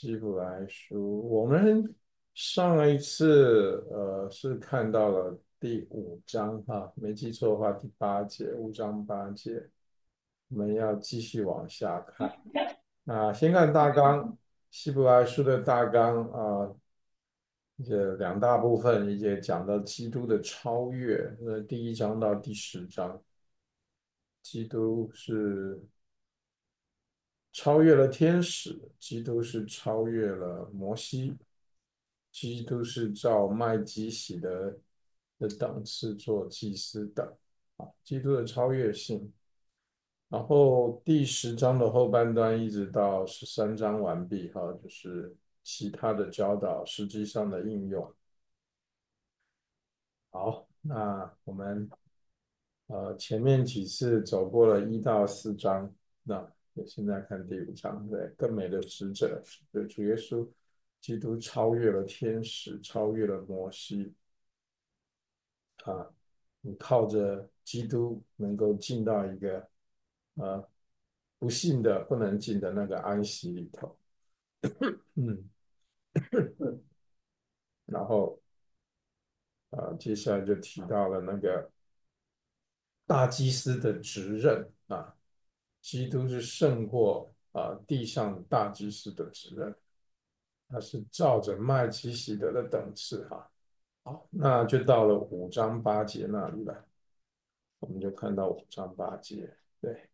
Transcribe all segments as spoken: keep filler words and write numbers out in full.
希伯来书，我们上一次呃是看到了第五章哈，没记错的话第八节，五章八节，我们要继续往下看。那先看大纲，希伯来书的大纲啊，这两大部分，一节讲到基督的超越，那第一章到第十章，基督是超越了天使，基督是超越了摩西，基督是照麦基洗德的等次做祭司的，啊，基督的超越性。然后第十章的后半段一直到十三章完毕，哈，就是其他的教导实际上的应用。好，那我们呃前面几次走过了一到四章，那现在看第五章，对，更美的使者，对，主耶稣基督超越了天使，超越了摩西啊，你靠着基督能够进到一个呃不幸的不能进的那个安息里头，嗯，然后啊接下来就提到了那个大祭司的职任啊，基督是胜过啊地上大祭司的职任，他是照着麦基洗德的等次哈。好，那就到了五章八节那里了，我们就看到五章八节，对，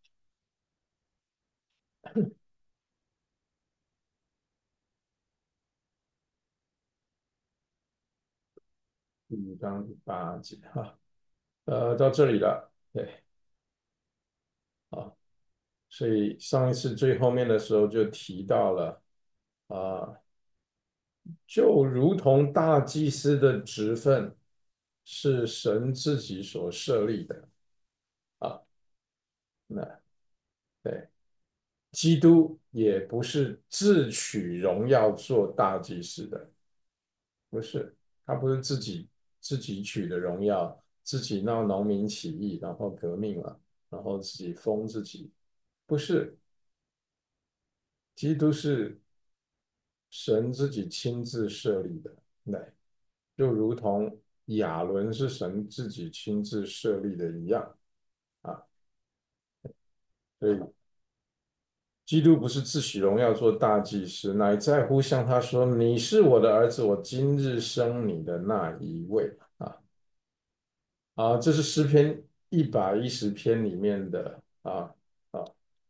第五章第八节哈，呃，到这里了，对，啊，所以上一次最后面的时候就提到了啊，就如同大祭司的职分是神自己所设立的啊，那对，基督也不是自取荣耀做大祭司的，不是，他不是自己自己取的荣耀，自己闹农民起义，然后革命了，然后自己封自己，不是，基督是神自己亲自设立的，对，就如同亚伦是神自己亲自设立的一样啊，所以基督不是自取荣耀做大祭司，乃在乎向他说：“你是我的儿子，我今日生你的那一位。”啊啊，这是诗篇一百一十篇里面的啊啊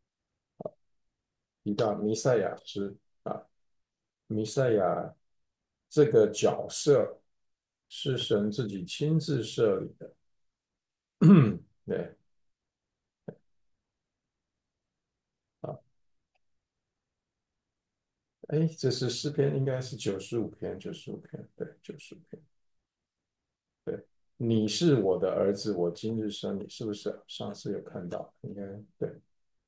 提到弥赛亚之啊，弥赛亚这个角色是神自己亲自设立的。对啊，哎，这是诗篇，应该是九十五篇，九十五篇，对，九十五篇。对，你是我的儿子，我今日生你，是不是啊？上次有看到，应该对，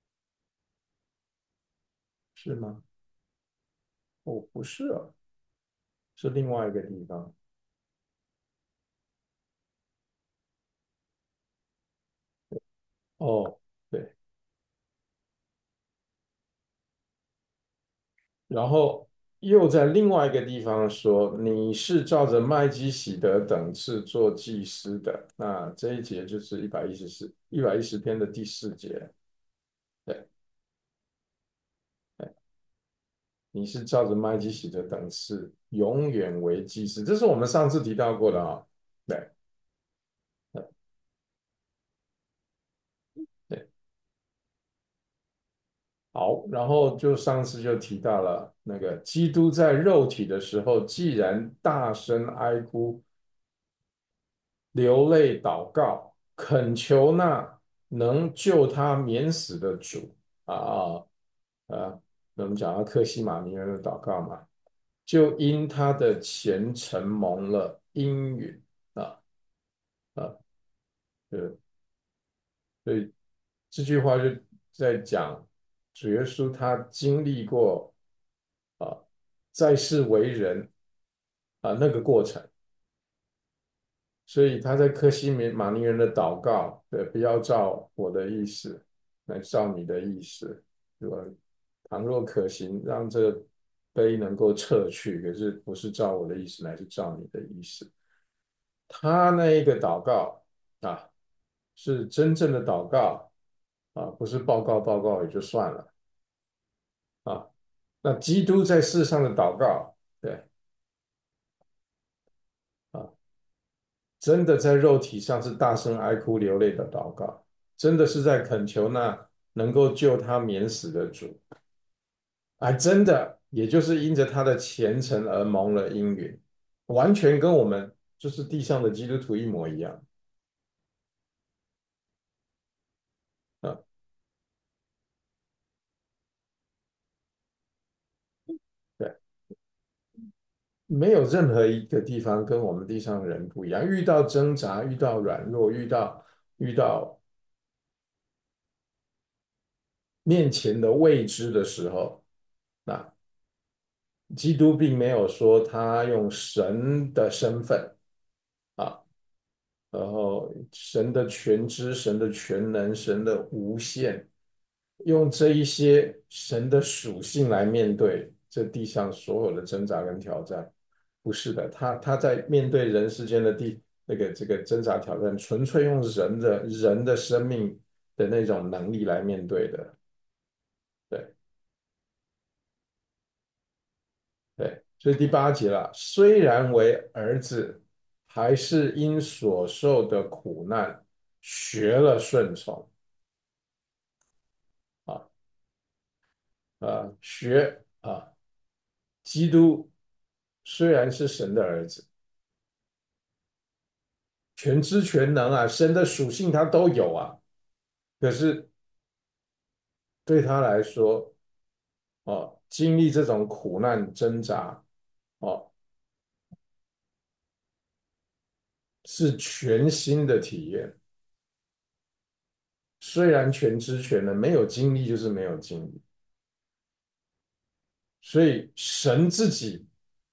是吗？哦，不是啊，是另外一个地方。哦，对，然后又在另外一个地方说，你是照着麦基洗德等次做祭司的。那这一节就是一百一十四、一百一十篇的第四节。对，对，你是照着麦基洗德等次，永远为祭司。这是我们上次提到过的啊、哦。对，对。好，然后就上次就提到了那个基督在肉体的时候，既然大声哀哭、流泪祷告，恳求那能救他免死的主啊啊啊！我们讲到克西马尼园的祷告嘛，就因他的虔诚蒙了应允啊啊，对，所以这句话就在讲主耶稣他经历过啊在世为人啊那个过程，所以他在克西马尼园的祷告，对，不要照我的意思，来照你的意思，对吧？倘若可行，让这个杯能够撤去，可是不是照我的意思，乃是照你的意思。他那一个祷告啊，是真正的祷告啊，不是报告报告也就算了啊。那基督在世上的祷告，对啊，真的在肉体上是大声哀哭流泪的祷告，真的是在恳求那能够救他免死的主，还真的也就是因着他的虔诚而蒙了应允，完全跟我们就是地上的基督徒一模一样啊。对，没有任何一个地方跟我们地上的人不一样。遇到挣扎，遇到软弱，遇到遇到面前的未知的时候，那基督并没有说他用神的身份啊，然后神的全知、神的全能、神的无限，用这一些神的属性来面对这地上所有的挣扎跟挑战。不是的，他他在面对人世间的地那个这个挣扎挑战，纯粹用人的人的生命的那种能力来面对的。对对，所以第八节了，虽然为儿子，还是因所受的苦难学了顺从啊啊，学啊，基督虽然是神的儿子，全知全能啊，神的属性他都有啊，可是对他来说，哦，经历这种苦难挣扎，哦，是全新的体验。虽然全知全能，没有经历就是没有经历，所以神自己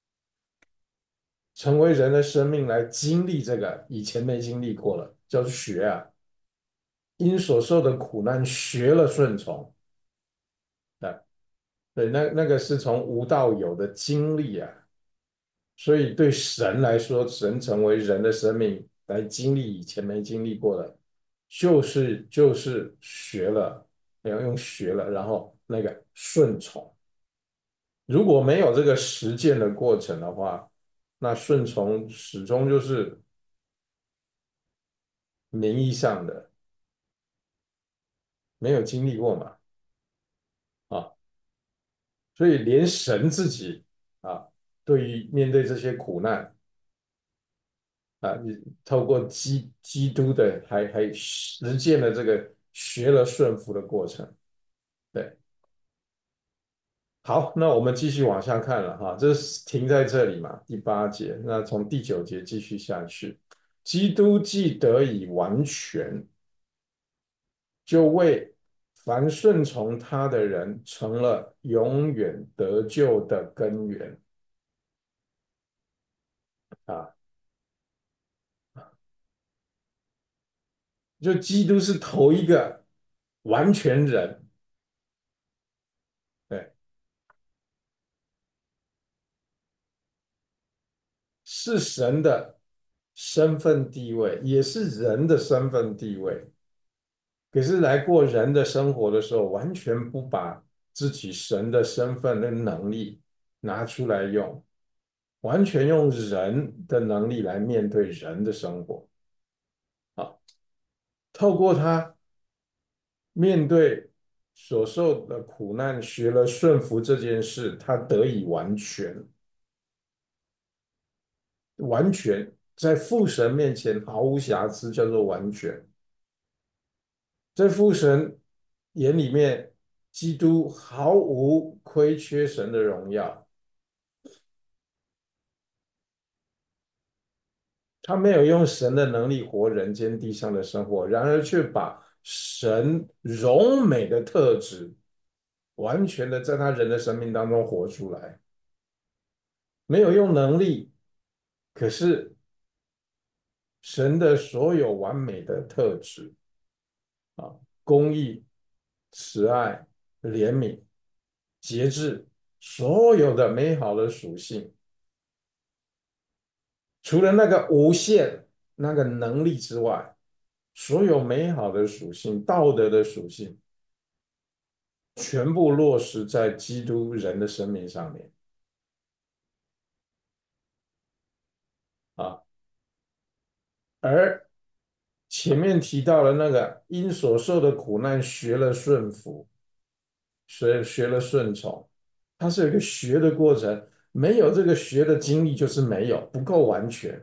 成为人的生命来经历这个，以前没经历过了，叫做学啊，因所受的苦难学了顺从啊，对，那那个是从无到有的经历啊，所以对神来说，神成为人的生命来经历以前没经历过的，就是就是学了，要用学了，然后那个顺从。如果没有这个实践的过程的话，那顺从始终就是名义上的，没有经历过嘛，啊，所以连神自己啊，对于面对这些苦难啊，你透过基基督的还还实践了这个学了顺服的过程，对。好，那我们继续往下看了哈，这是停在这里嘛，第八节，那从第九节继续下去。基督既得以完全，就为凡顺从他的人成了永远得救的根源啊！就基督是头一个完全人，对，是神的身份地位，也是人的身份地位。可是来过人的生活的时候，完全不把自己神的身份跟能力拿出来用，完全用人的能力来面对人的生活啊。透过他面对所受的苦难，学了顺服这件事，他得以完全，完全在父神面前毫无瑕疵，叫做完全。在父神眼里面，基督毫无亏缺神的荣耀，他没有用神的能力活人间地上的生活，然而却把神荣美的特质完全的在他人的生命当中活出来，没有用能力，可是神的所有完美的特质啊，公义、慈爱、怜悯、节制所有的美好的属性，除了那个无限那个能力之外，所有美好的属性、道德的属性，全部落实在基督人的生命上面啊。而前面提到了那个因所受的苦难学了顺服，学学了顺从，它是有一个学的过程，没有这个学的经历就是没有，不够完全。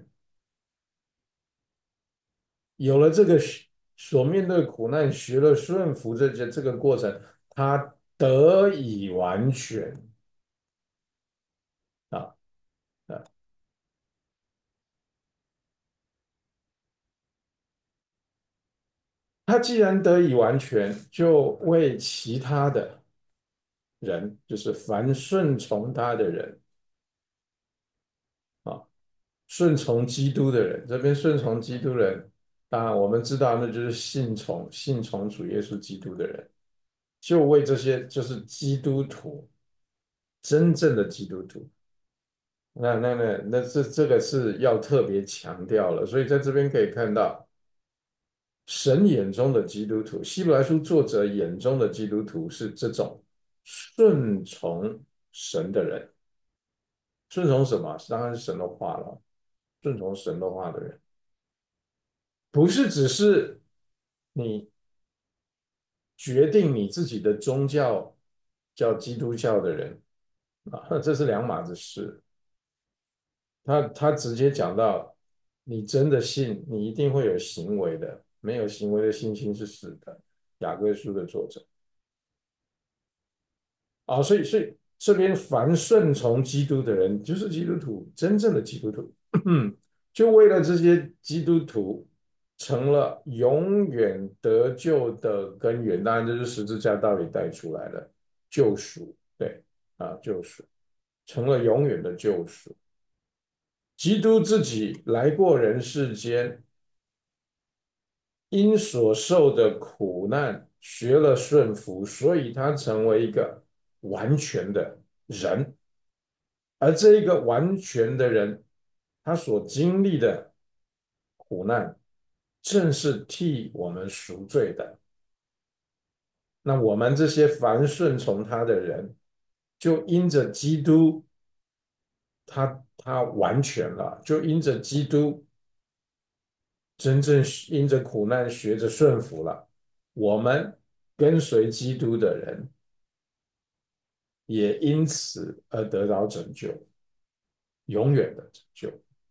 有了这个所面对苦难，学了顺服这些这个过程，他得以完全啊啊！他既然得以完全，就为其他的人，就是凡顺从他的人啊，顺从基督的人，这边顺从基督的人，当然我们知道那就是信从信从主耶稣基督的人，就为这些就是基督徒，真正的基督徒。那那那那这这个是要特别强调了，所以在这边可以看到，神眼中的基督徒，希伯来书作者眼中的基督徒是这种顺从神的人，顺从什么？当然是神的话了，顺从神的话的人，不是只是你决定你自己的宗教叫基督教的人啊，这是两码子事。他他直接讲到，你真的信，你一定会有行为的，没有行为的信心是死的。雅各书的作者啊，所以所以这边凡顺从基督的人，就是基督徒，真正的基督徒，就为了这些基督徒成了永远得救的根源。当然，这是十字架道理带出来的救赎，对啊，救赎成了永远的救赎。基督自己来过人世间，因所受的苦难学了顺服，所以他成为一个完全的人。而这一个完全的人，他所经历的苦难，正是替我们赎罪的。那我们这些凡顺从他的人，就因着基督，他他完全了，就因着基督真正因着苦难学着顺服了。我们跟随基督的人，也因此而得到拯救，永远的拯救。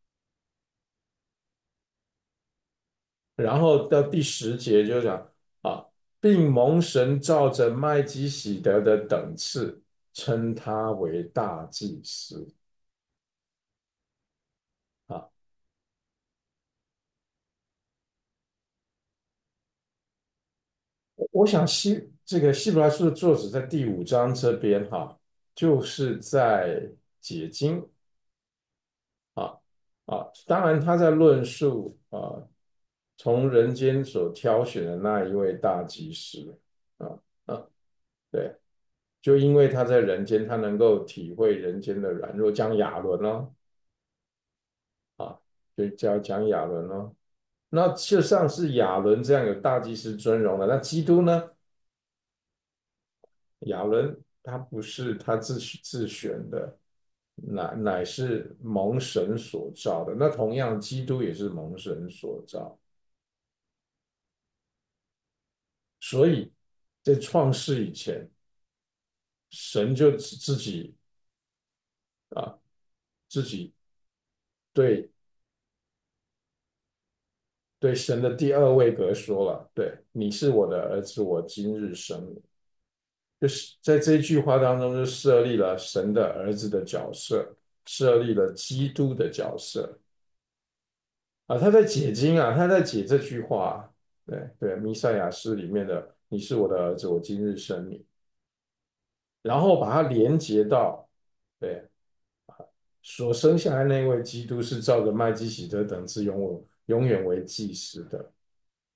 然后到第十节就讲啊，并蒙神照着麦基洗德的等次，称他为大祭司啊。我想希这个希伯来书的作者在第五章这边哈、就是在解经啊啊，当然他在论述啊，从人间所挑选的那一位大祭司啊啊，对，就因为他在人间，他能够体会人间的软弱，讲亚伦咯啊，就叫讲亚伦咯。那就像是亚伦这样有大祭司尊荣的，那基督呢？亚伦他不是他自自选的，乃乃是蒙神所造的。那同样，基督也是蒙神所造，所以在创世以前，神就自己啊自己对对神的第二位格说了，对，你是我的儿子，我今日生你。就是在这句话当中，就设立了神的儿子的角色，设立了基督的角色。啊，他在解经啊，他在解这句话，对对，弥赛亚诗里面的"你是我的儿子，我今日生你"，然后把它连接到对所生下来那位基督是照着麦基洗德等次永远永远为祭司的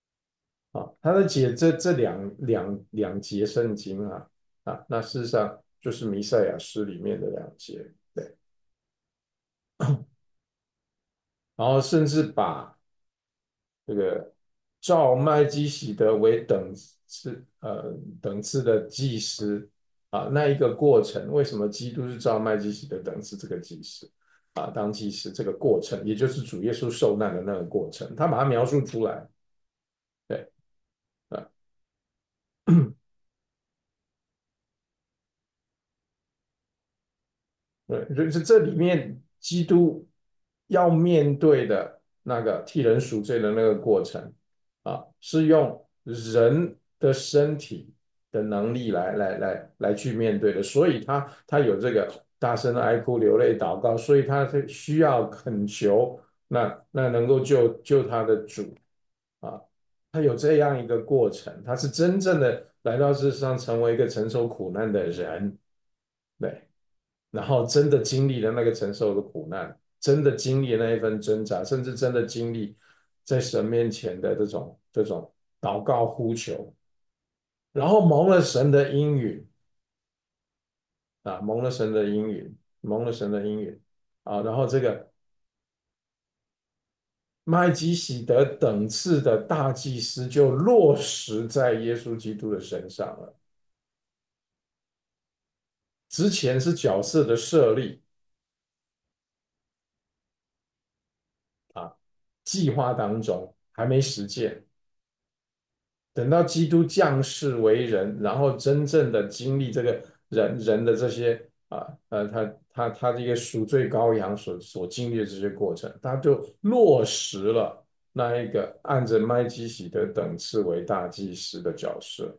啊。他在解这这两两两节圣经啊啊，那事实上就是弥赛亚诗里面的两节，对，然后甚至把这个照麦基洗德为等次呃等次的祭司啊，那一个过程，为什么基督是照麦基洗德等次这个祭司啊当祭司这个过程，也就是主耶稣受难的那个过程，他把它描述出来，对啊。对，就是这里面基督要面对的那个替人赎罪的那个过程啊，是用人的身体的能力来来来来去面对的，所以他他有这个大声的哀哭、流泪、祷告，所以他是需要恳求那那能够救救他的主啊，他有这样一个过程，他是真正的来到世上成为一个承受苦难的人，对。然后真的经历了那个承受的苦难，真的经历了那一份挣扎，甚至真的经历在神面前的这种这种祷告呼求，然后蒙了神的应允啊，蒙了神的应允，蒙了神的应允啊，然后这个麦基喜德等次的大祭司就落实在耶稣基督的身上了。之前是角色的设立啊，计划当中还没实践，等到基督降世为人，然后真正的经历这个人人的这些啊呃，他他他这个赎罪羔羊所所经历的这些过程，他就落实了那一个按着麦基洗德等次为大祭司的角色。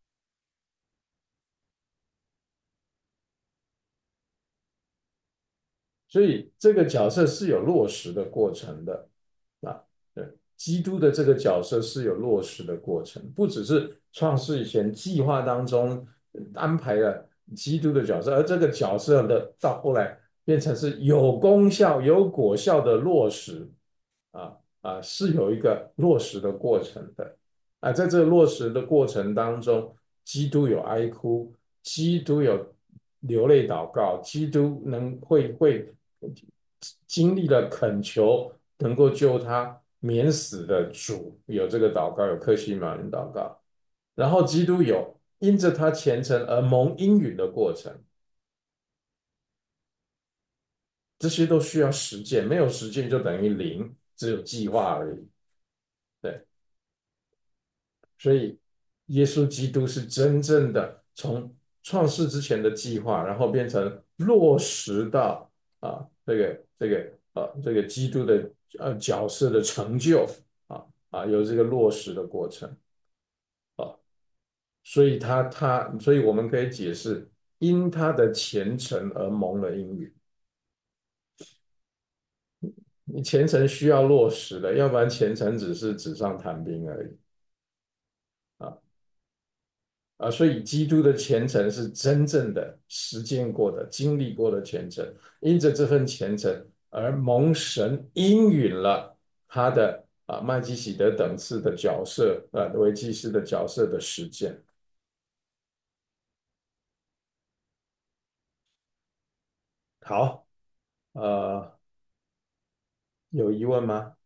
所以这个角色是有落实的过程的啊。对，基督的这个角色是有落实的过程，不只是创世以前计划当中安排了基督的角色，而这个角色的到后来变成是有功效、有果效的落实啊啊，是有一个落实的过程的啊。在这个落实的过程当中，基督有哀哭，基督有流泪祷告，基督能会会经历了恳求，能够救他免死的主，有这个祷告，有克西玛人祷告，然后基督有因着他虔诚而蒙应允的过程，这些都需要实践，没有实践就等于零，只有计划而已。对，所以耶稣基督是真正的从创世之前的计划，然后变成落实到啊这个这个呃这个基督的呃角色的成就啊啊有这个落实的过程啊，所以他他所以我们可以解释因他的虔诚而蒙了应允。你虔诚需要落实的，要不然虔诚只是纸上谈兵而已啊。啊，所以基督的虔诚是真正的实践过的、经历过的虔诚，因着这份虔诚而蒙神应允了他的啊麦基洗德等次的角色啊为祭司的角色的实践。好，呃，有疑问吗？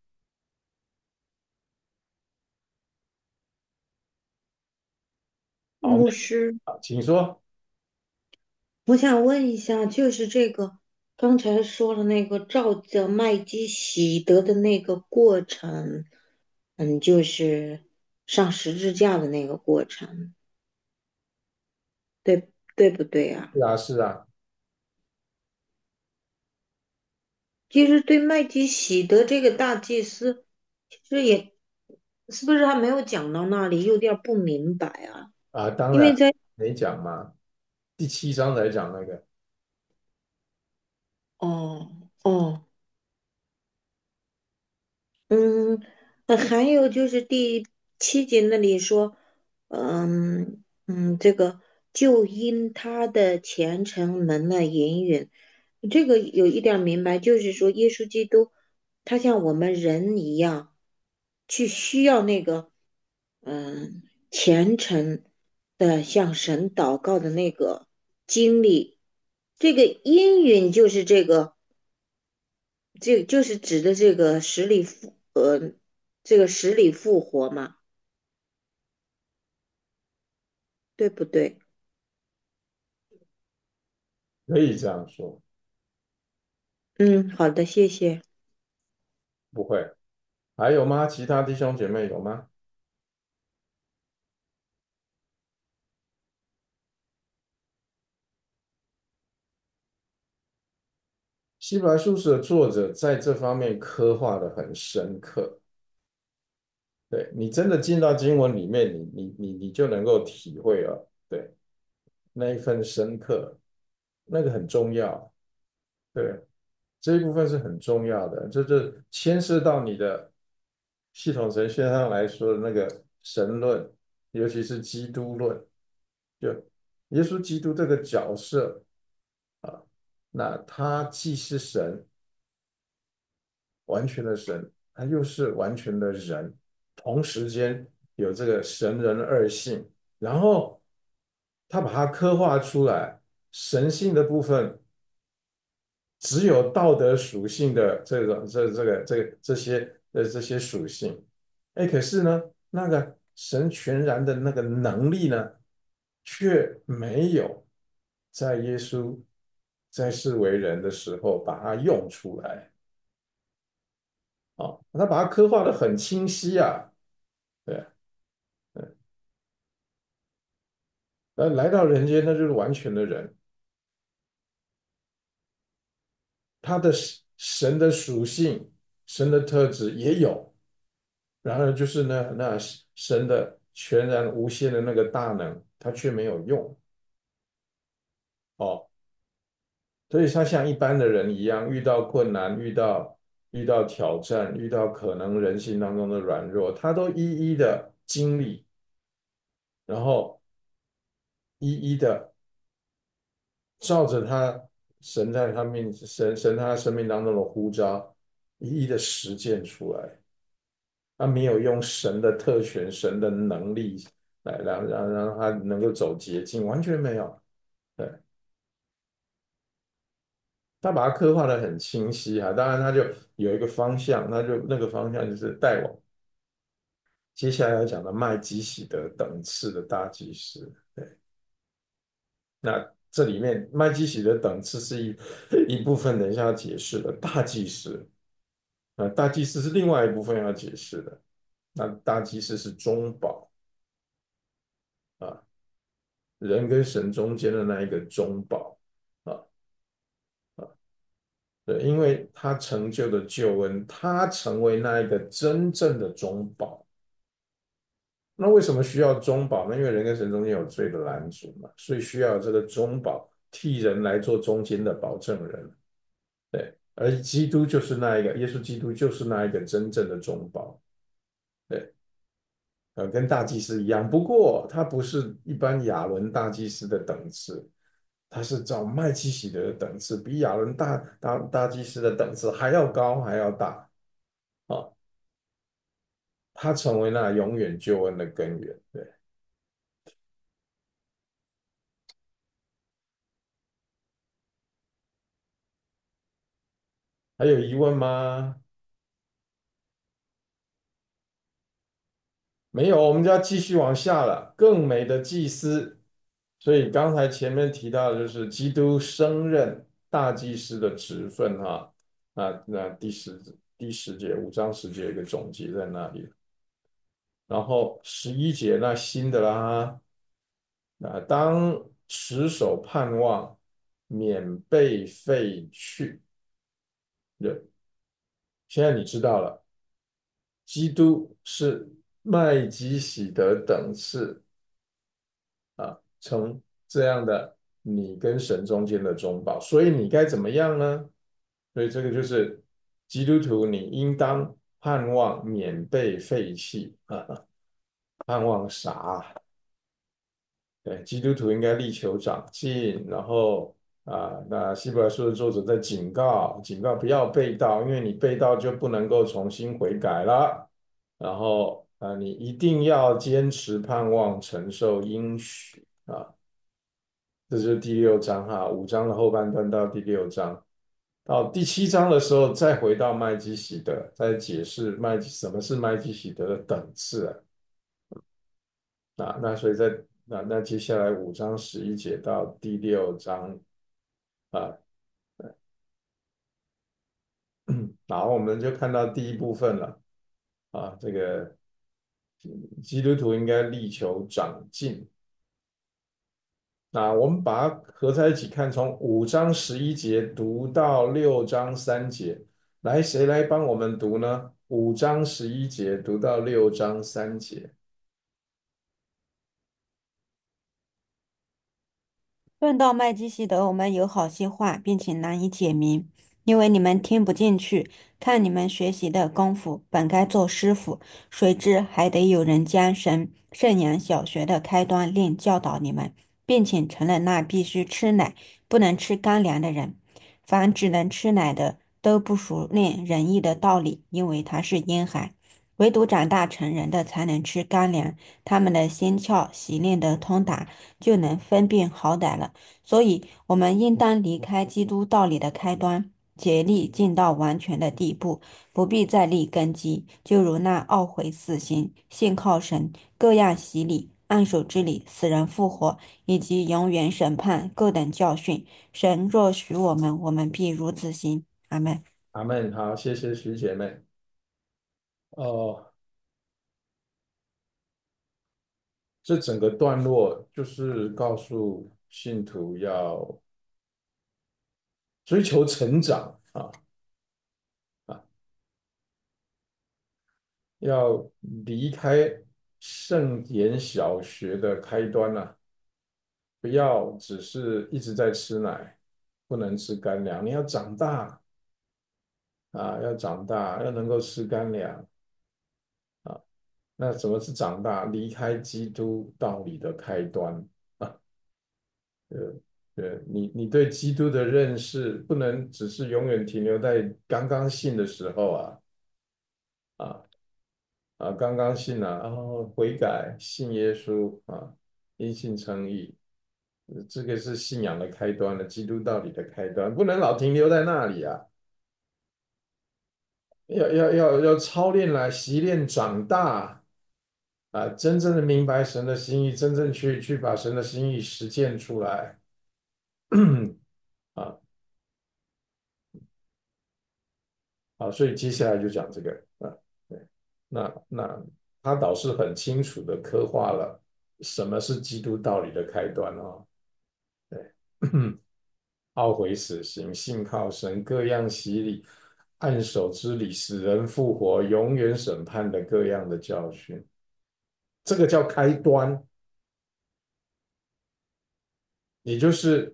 好， 牧师， 好，请说。 我想问一下，就是这个刚才说了那个照着麦基洗德的那个过程，嗯，就是上十字架的那个过程，对对不对啊？ 是啊，是啊， 其实对麦基洗德这个大祭司，其实也是不是还没有讲到那里，有点儿不明白啊？ 啊，当然因为在没讲嘛，第七章才讲那个哦哦。嗯，呃还有就是第七节那里说，嗯嗯，这个就因他的虔诚蒙了应允，这个有一点儿明白，就是说耶稣基督他像我们人一样，去需要那个嗯虔诚的向神祷告的那个。 经历。这个应允就是这个，这就是指的这个死里复呃，这个死里复活嘛，对不对？ 可以这样说。 嗯，好的，谢谢。 不会。还有吗？其他弟兄姐妹有吗？希伯来书士的作者在这方面刻画的很深刻。对，你真的进到经文里面，你你你你就能够体会了。对，那一份深刻，那个很重要。对，这一部分是很重要的，这这牵涉到你的系统神学上来说的那个神论，尤其是基督论。就耶稣基督这个角色啊，那他既是神，完全的神，他又是完全的人，同时间有这个神人二性，然后他把它刻画出来，神性的部分只有道德属性的这种这这个这个这些的这些属性。哎，可是呢，那个神全然的那个能力呢，却没有在耶稣在世为人的时候把它用出来。哦，他把它刻画的很清晰啊。对。呃，来到人间，那就是完全的人，他的神神的属性、神的特质也有，然而就是呢，那神的全然无限的那个大能，他却没有用。哦，所以他像一般的人一样，遇到困难、遇到遇到挑战、遇到可能人性当中的软弱，他都一一的经历，然后一一的照着他神在他面神神他生命当中的呼召，一一的实践出来。他没有用神的特权、神的能力来让让让他能够走捷径，完全没有。对，他把它刻画的很清晰哈，当然他就有一个方向，那就那个方向就是带往接下来要讲的麦基洗德等次的大祭司。对，那这里面麦基洗德等次是一一部分，等一下要解释的大祭司。啊，大祭司是另外一部分要解释的。那大祭司是中保啊，人跟神中间的那一个中保啊啊，对，因为他成就的救恩，他成为那一个真正的中保。那为什么需要中保呢？因为人跟神中间有罪的拦阻嘛，所以需要这个中保替人来做中间的保证人。对，而基督就是那一个，耶稣基督就是那一个真正的中保。对。呃，跟大祭司一样，不过他不是一般亚伦大祭司的等次，他是照麦基洗德的等次，比亚伦大大大祭司的等次还要高，还要大啊！他成为那永远救恩的根源。对，还有疑问吗？没有，我们就要继续往下了。更美的祭司，所以刚才前面提到的就是基督升任大祭司的职分哈。那那第十第十节五章十节有一个总结在那里。然后十一节那新的啦，那当持守盼望，免被废去。对，现在你知道了，基督是麦基洗德等次啊，成这样的你跟神中间的中保，所以你该怎么样呢？所以这个就是基督徒，你应当盼望免被废弃啊，盼望啥？对，基督徒应该力求长进，然后啊，那希伯来书的作者在警告，警告不要背道，因为你背道就不能够重新悔改了。然后啊，你一定要坚持盼望承受应许啊。 这就是第六章哈，五章的后半段到第六章，到第七章的时候再回到麦基洗德，再解释麦基什么是麦基洗德的等次啊。那那所以在那那接下来五章十一节到第六章啊，然后我们就看到第一部分了啊，这个基督徒应该力求长进。那我们把它合在一起看，从五章十一节读到六章三节，来，谁来帮我们读呢？五章十一节读到六章三节。 论到麦基洗德，我们有好些话，并且难以解明，因为你们听不进去。看你们学习的功夫，本该做师傅，谁知还得有人将神圣养小学的开端另教导你们，并且成了那必须吃奶，不能吃干粮的人。凡只能吃奶的，都不熟练仁义的道理，因为他是婴孩。唯独长大成人的才能吃干粮，他们的心窍习练得通达，就能分辨好歹了。所以，我们应当离开基督道理的开端，竭力进到完全的地步，不必再立根基。就如那懊悔死刑、信靠神、各样洗礼、按手之礼、死人复活，以及永远审判各等教训。神若许我们，我们必如此行。阿门。 阿门。好，谢谢徐姐妹。哦，这整个段落就是告诉信徒要追求成长啊啊，要离开圣言小学的开端啊，不要只是一直在吃奶，不能吃干粮。你要长大啊，要长大，要能够吃干粮啊。那什么是长大？离开基督道理的开端啊。呃，对你，你对基督的认识不能只是永远停留在刚刚信的时候啊啊啊，刚刚信了，然后悔改，信耶稣啊，因信称义，呃这个是信仰的开端了，基督道理的开端，不能老停留在那里啊，要要要要操练来习练长大啊，真正的明白神的心意，真正去去把神的心意实践出来啊。好，所以接下来就讲这个啊，对，那那他倒是很清楚的刻画了什么是基督道理的开端哦，对，懊悔死刑、信靠神、各样洗礼、按手之礼、死人复活、永远审判的各样的教训，这个叫开端，也就是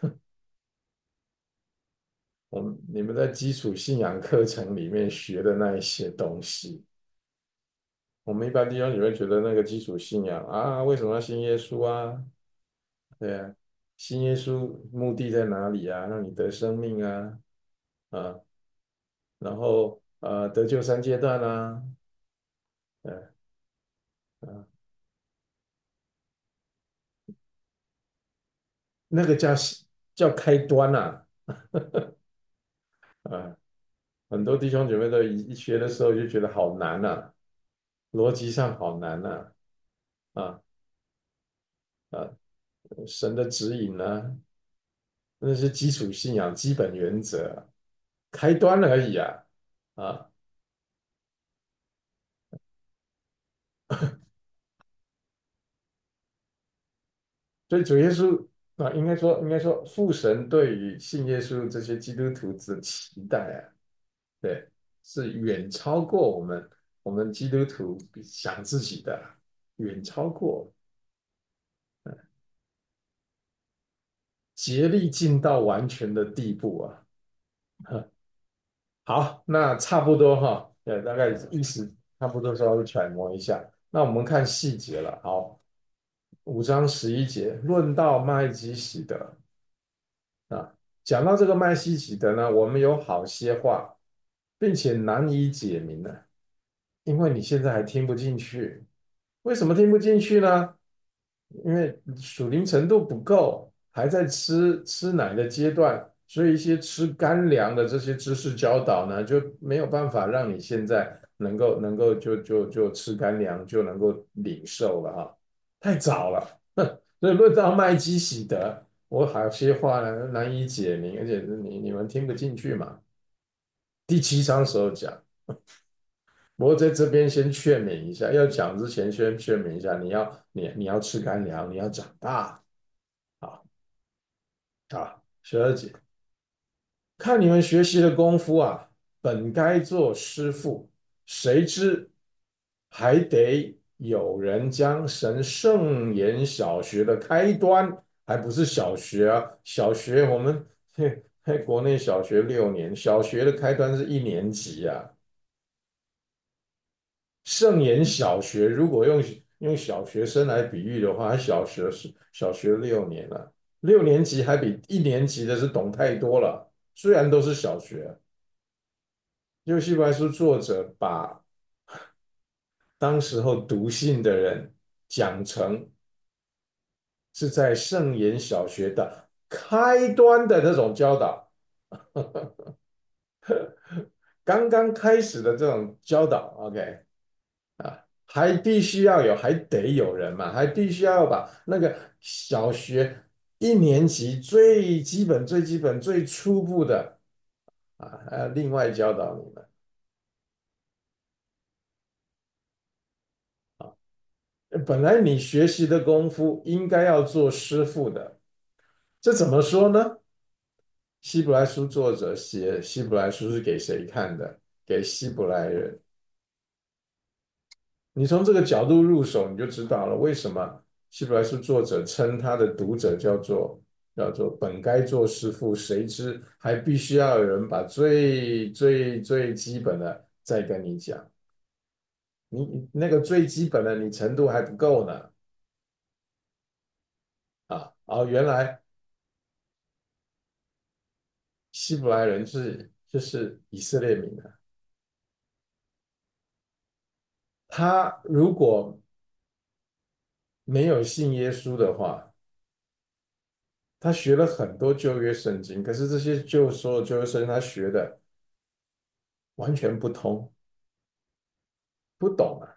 我们你们在基础信仰课程里面学的那一些东西。我们一般弟兄姐妹觉得那个基础信仰啊，为什么要信耶稣啊？对啊，信耶稣目的在哪里啊？让你得生命啊，啊，然后呃得救三阶段啊，呃啊，那个叫叫开端啊，啊，很多弟兄姐妹都一一学的时候就觉得好难啊，逻辑上好难啊，啊啊，神的指引呢，那是基础信仰基本原则，开端而已啊，啊。所以主耶稣啊，应该说，应该说，父神对于信耶稣这些基督徒的期待啊，对，是远超过我们我们基督徒想自己的，远超过，竭力进到完全的地步啊。好，那差不多哈，对，大概意思差不多稍微揣摩一下。那我们看细节了。好，五章十一节，论到麦基洗德。啊，讲到这个麦西洗德呢，我们有好些话，并且难以解明呢，因为你现在还听不进去。为什么听不进去呢？因为属灵程度不够还在吃吃奶的阶段，所以一些吃干粮的这些知识教导呢，就没有办法让你现在能够能够就就就吃干粮就能够领受了哈，太早了。所以论到麦基洗德，我好些话呢难以解明，而且你你们听不进去嘛。第七章时候讲。不过在这边先劝勉一下，要讲之前先劝勉一下，你要你你要吃干粮，你要长大啊啊！十二节，看你们学习的功夫啊，本该做师傅，谁知还得有人将神圣言小学的开端，还不是小学啊，小学我们在国内小学六年，小学的开端是一年级啊。圣言小学，如果用用小学生来比喻的话，小学是小学六年了，六年级还比一年级的是懂太多了。虽然都是小学，因为希伯来书作者把当时候读信的人讲成是在圣言小学的开端的这种教导，刚刚开始的这种教导，OK。啊，还必须要有，还得有人嘛，还必须要把那个小学一年级最基本、最基本、最初步的啊，还要另外教导你们。本来你学习的功夫应该要做师傅的，这怎么说呢？希伯来书作者写希伯来书是给谁看的？给希伯来人。你从这个角度入手，你就知道了为什么希伯来书作者称他的读者叫做叫做本该做师傅，谁知还必须要有人把最最最基本的再跟你讲，你那个最基本的你程度还不够呢啊！哦，原来希伯来人是就是以色列民啊，他如果没有信耶稣的话，他学了很多旧约圣经，可是这些旧所有旧约圣经他学的完全不通，不懂啊。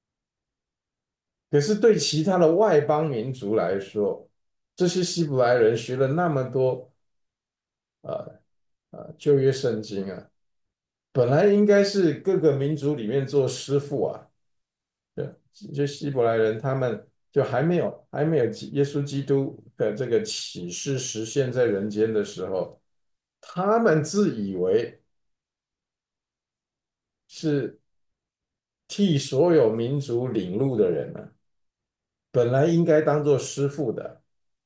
可是对其他的外邦民族来说，这些希伯来人学了那么多呃呃旧约圣经啊，本来应该是各个民族里面做师傅啊，对，就希伯来人他们就还没有还没有耶稣基督的这个启示实现在人间的时候，他们自以为是替所有民族领路的人呢、本来应该当做师傅的，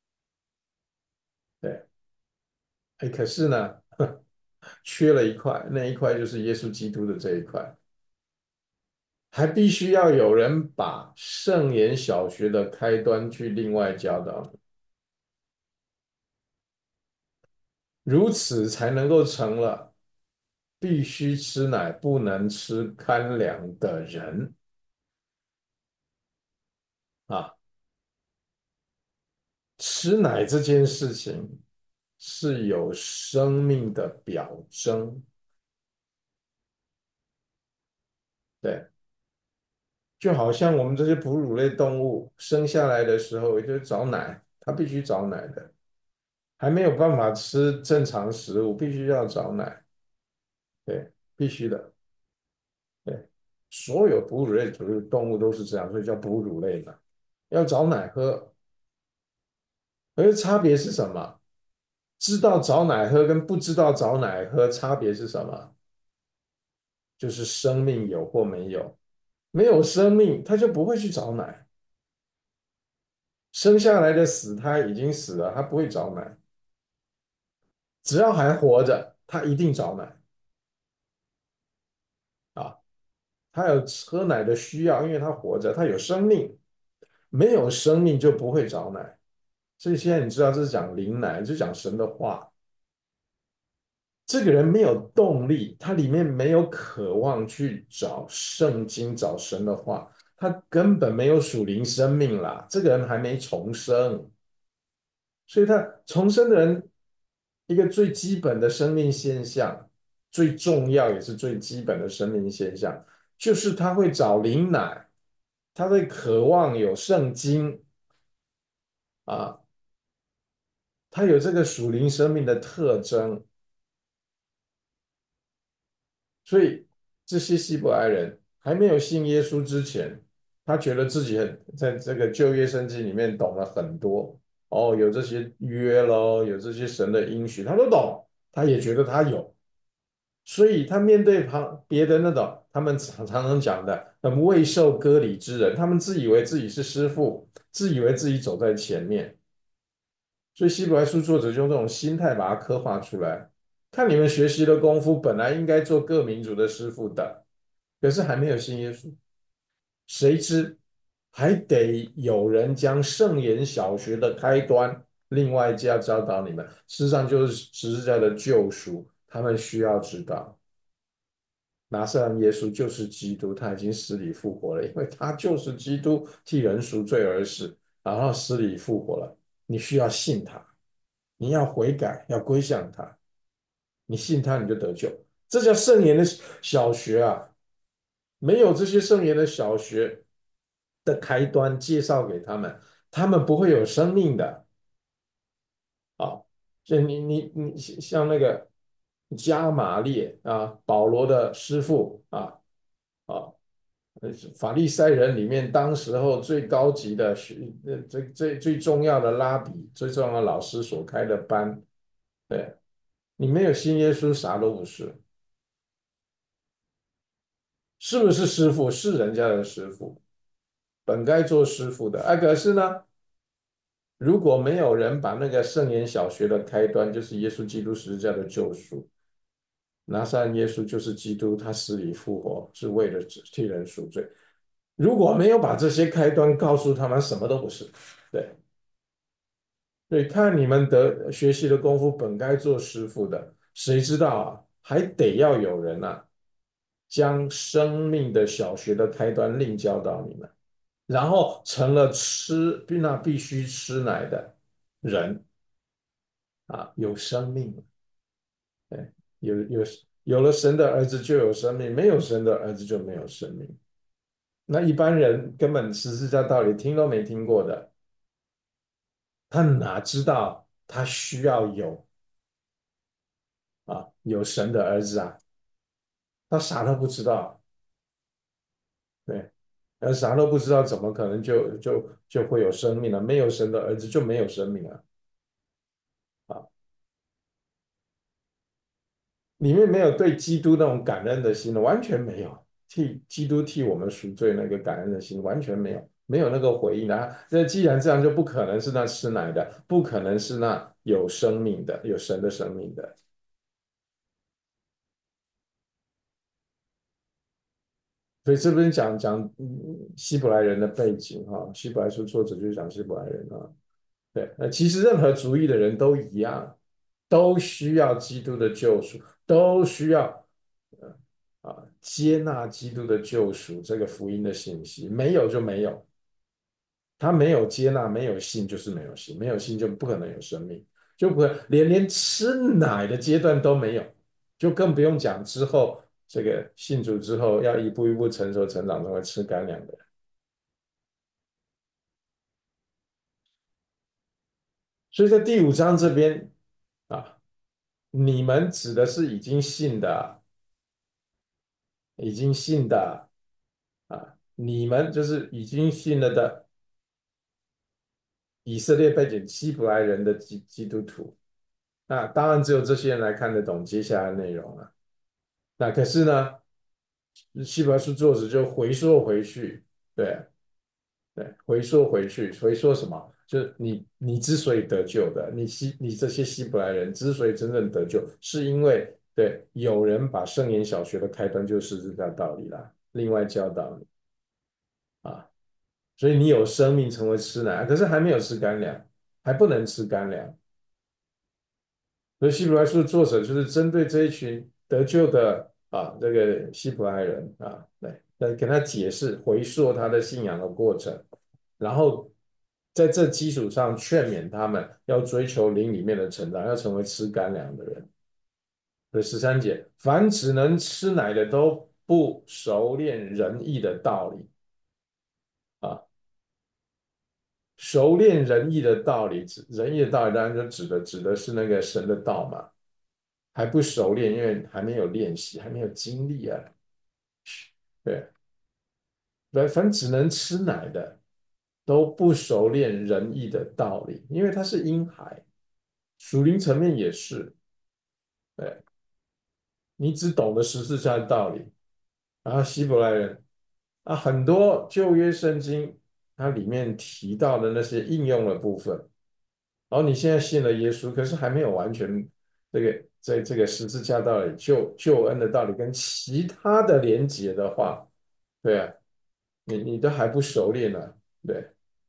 对，哎，可是呢，缺了一块，那一块就是耶稣基督的这一块，还必须要有人把圣言小学的开端去另外教导你，如此才能够成了必须吃奶不能吃干粮的人啊。吃奶这件事情是有生命的表征，对。就好像我们这些哺乳类动物生下来的时候，也就是找奶，它必须找奶的，还没有办法吃正常食物，必须要找奶，对，必须的，对，所有哺乳类哺乳动物都是这样，所以叫哺乳类嘛，要找奶喝，而差别是什么？知道找奶喝跟不知道找奶喝差别是什么？就是生命有或没有，没有生命，它就不会去找奶。生下来的死胎已经死了，它不会找奶。只要还活着，他一定找奶啊！他有喝奶的需要，因为他活着，他有生命，没有生命就不会找奶。所以现在你知道这是讲灵奶，就讲神的话。这个人没有动力，他里面没有渴望去找圣经、找神的话，他根本没有属灵生命啦。这个人还没重生， 所以他重生的人一个最基本的生命现象，最重要也是最基本的生命现象，就是他会找灵奶，他会渴望有圣经啊，他有这个属灵生命的特征。所以这些希伯来人还没有信耶稣之前，他觉得自己很在这个旧约圣经里面懂了很多哦，有这些约咯，有这些神的应许，他都懂，他也觉得他有，所以他面对旁别的那种他们常常常讲的那么未受割礼之人，他们自以为自己是师傅，自以为自己走在前面，所以希伯来书作者就用这种心态把它刻画出来。看你们学习的功夫，本来应该做各民族的师傅的，可是还没有信耶稣，谁知还得有人将圣言小学的开端另外加教导你们，事实上就是十字架的救赎，他们需要知道。拿撒勒耶稣就是基督，他已经死里复活了，因为他就是基督，替人赎罪而死，然后死里复活了。你需要信他，你要悔改，要归向他，你信他你就得救。这叫圣言的小学啊！没有这些圣言的小学的开端介绍给他们，他们不会有生命的啊。所以你你你像那个加玛列啊，保罗的师傅啊啊，呃法利赛人里面当时候最高级的学，呃最最最重要的拉比，最重要的老师所开的班，对，你没有信耶稣，啥都不是。是不是师傅？是人家的师傅，本该做师傅的。哎、啊可是呢，如果没有人把那个圣言小学的开端，就是耶稣基督十字架的救赎，拿撒勒耶稣就是基督，他死里复活是为了替人赎罪。如果没有把这些开端告诉他们，什么都不是。对，所以看你们得学习的功夫，本该做师傅的，谁知道啊？还得要有人啊，将生命的小学的开端另教导你们。然后成了吃那必须吃奶的人啊，有生命了，对，有有有了神的儿子就有生命，没有神的儿子就没有生命。那一般人根本十字架道理听都没听过的，他哪知道他需要有啊有神的儿子啊？他啥都不知道，对，而啥都不知道，怎么可能就就就会有生命呢？没有神的儿子就没有生命啊！啊。里面没有对基督那种感恩的心，完全没有替基督替我们赎罪那个感恩的心，完全没有，没有那个回应啊。那既然这样，就不可能是那吃奶的，不可能是那有生命的、有神的生命的。所以这边讲讲嗯希伯来人的背景哈，希伯来书作者就是讲希伯来人啊。对，那其实任何族裔的人都一样，都需要基督的救赎，都需要呃啊接纳基督的救赎这个福音的信息，没有就没有，他没有接纳，没有信就是没有信，没有信就不可能有生命，就不可连连吃奶的阶段都没有，就更不用讲之后这个信主之后要一步一步成熟成长，成为吃干粮的人。所以在第五章这边啊。你们指的是已经信的，已经信的啊，你们就是已经信了的以色列背景希伯来人的基基督徒。那当然只有这些人来看得懂接下来的内容了。那可是呢，希伯来书作者就回溯回去，对对，回溯回去，回溯什么？就是你你之所以得救的，你希你这些希伯来人之所以真正得救，是因为对有人把圣言小学的开端就是这个道理啦，另外教导你啊，所以你有生命成为吃奶，可是还没有吃干粮，还不能吃干粮。所以希伯来书的作者就是针对这一群得救的啊这个希伯来人啊，来来跟他解释回溯他的信仰的过程，然后在这基础上劝勉他们要追求灵里面的成长，要成为吃干粮的人。对，十三节，凡只能吃奶的都不熟练仁义的道理啊。熟练仁义的道理，指仁义的道理当然就指的指的是那个神的道嘛，还不熟练，因为还没有练习，还没有经历啊。对，对，反正只能吃奶的都不熟练仁义的道理，因为他是婴孩，属灵层面也是。对，你只懂得十字架的道理，然后希伯来人啊，很多旧约圣经它里面提到的那些应用的部分。然后你现在信了耶稣，可是还没有完全这个在这个十字架道理、救救恩的道理跟其他的连结的话，对啊，你你都还不熟练呢。对，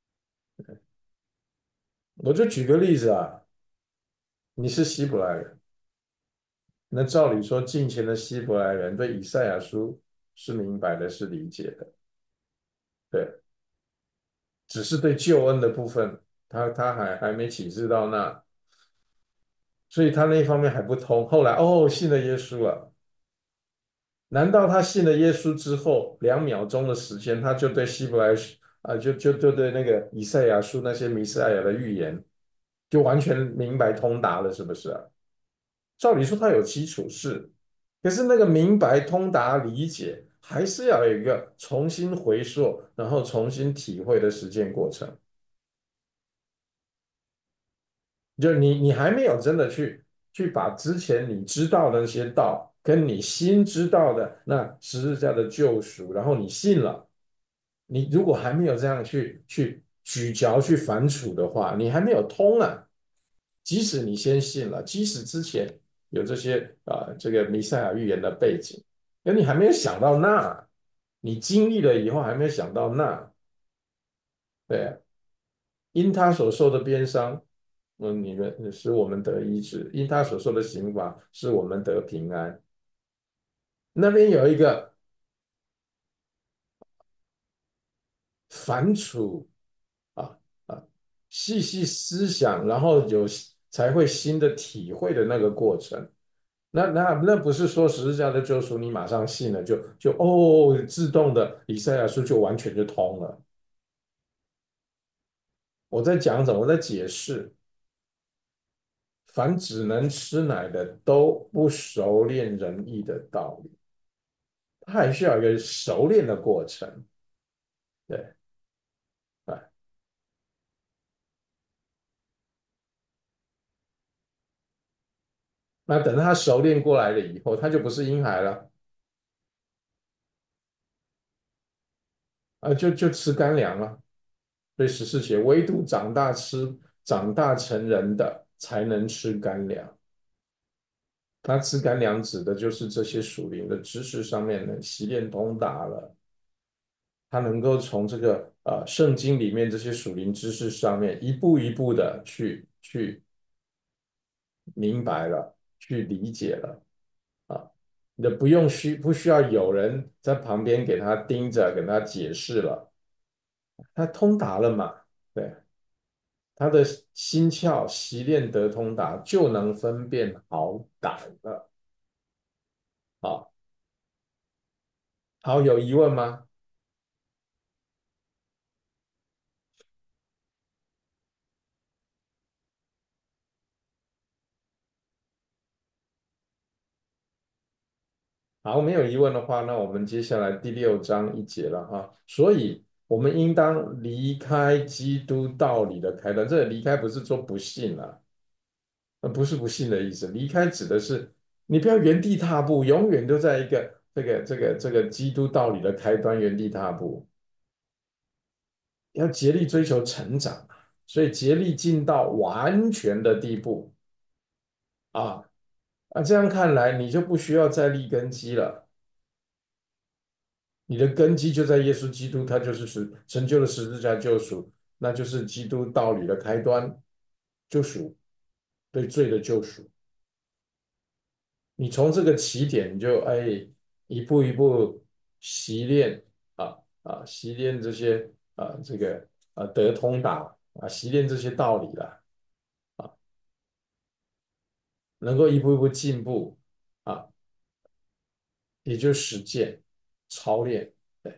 我就举个例子啊，你是希伯来人，那照理说近前的希伯来人对以赛亚书是明白的，是理解的，对，只是对救恩的部分，他他还还没启示到那，所以他那一方面还不通。后来哦，信了耶稣了。难道他信了耶稣之后，两秒钟的时间，他就对希伯来书啊，就就就对那个以赛亚书那些弥赛亚的预言，就完全明白通达了，是不是啊？照理说他有基础是，可是那个明白通达理解，还是要有一个重新回溯，然后重新体会的实践过程。就你你还没有真的去去把之前你知道的那些道，跟你新知道的那十字架的救赎，然后你信了。你如果还没有这样去去咀嚼、去反刍的话，你还没有通啊。即使你先信了，即使之前有这些啊、呃这个弥赛亚预言的背景，那你还没有想到那，你经历了以后还没有想到那，对啊，因他所受的鞭伤，嗯，你们使我们得医治；因他所受的刑罚，使我们得平安。那边有一个反刍啊啊，细细思想，然后有才会新的体会的那个过程。那那那不是说十字架的救赎，你马上信了就就哦，自动的以赛亚书就完全就通了。我在讲什么？我在解释，凡只能吃奶的都不熟练仁义的道理，他还需要一个熟练的过程。对，啊，那等他熟练过来了以后，他就不是婴孩了。啊，就就吃干粮了。所以十四节，唯独长大吃、长大成人的才能吃干粮。他吃干粮指的就是这些属灵的知识上面能习练通达了，他能够从这个呃圣经里面这些属灵知识上面一步一步的去去明白了，去理解了啊。你不用需不需要有人在旁边给他盯着，给他解释了，他通达了嘛？对。他的心窍习练得通达，就能分辨好歹了。好，好，有疑问吗？好，没有疑问的话，那我们接下来第六章一节了哈。所以，我们应当离开基督道理的开端。这个离开不是说不信了，呃，不是不信的意思。离开指的是你不要原地踏步，永远都在一个这个这个这个基督道理的开端原地踏步。要竭力追求成长啊，所以竭力进到完全的地步啊啊，这样看来你就不需要再立根基了，你的根基就在耶稣基督，他就是十成就了十字架救赎，那就是基督道理的开端，救赎，对罪的救赎。你从这个起点，你就哎一步一步习练啊啊，习练这些啊这个啊得通达。 啊，习练这些道理了啊，能够一步一步进步啊，也就是实践操练。对，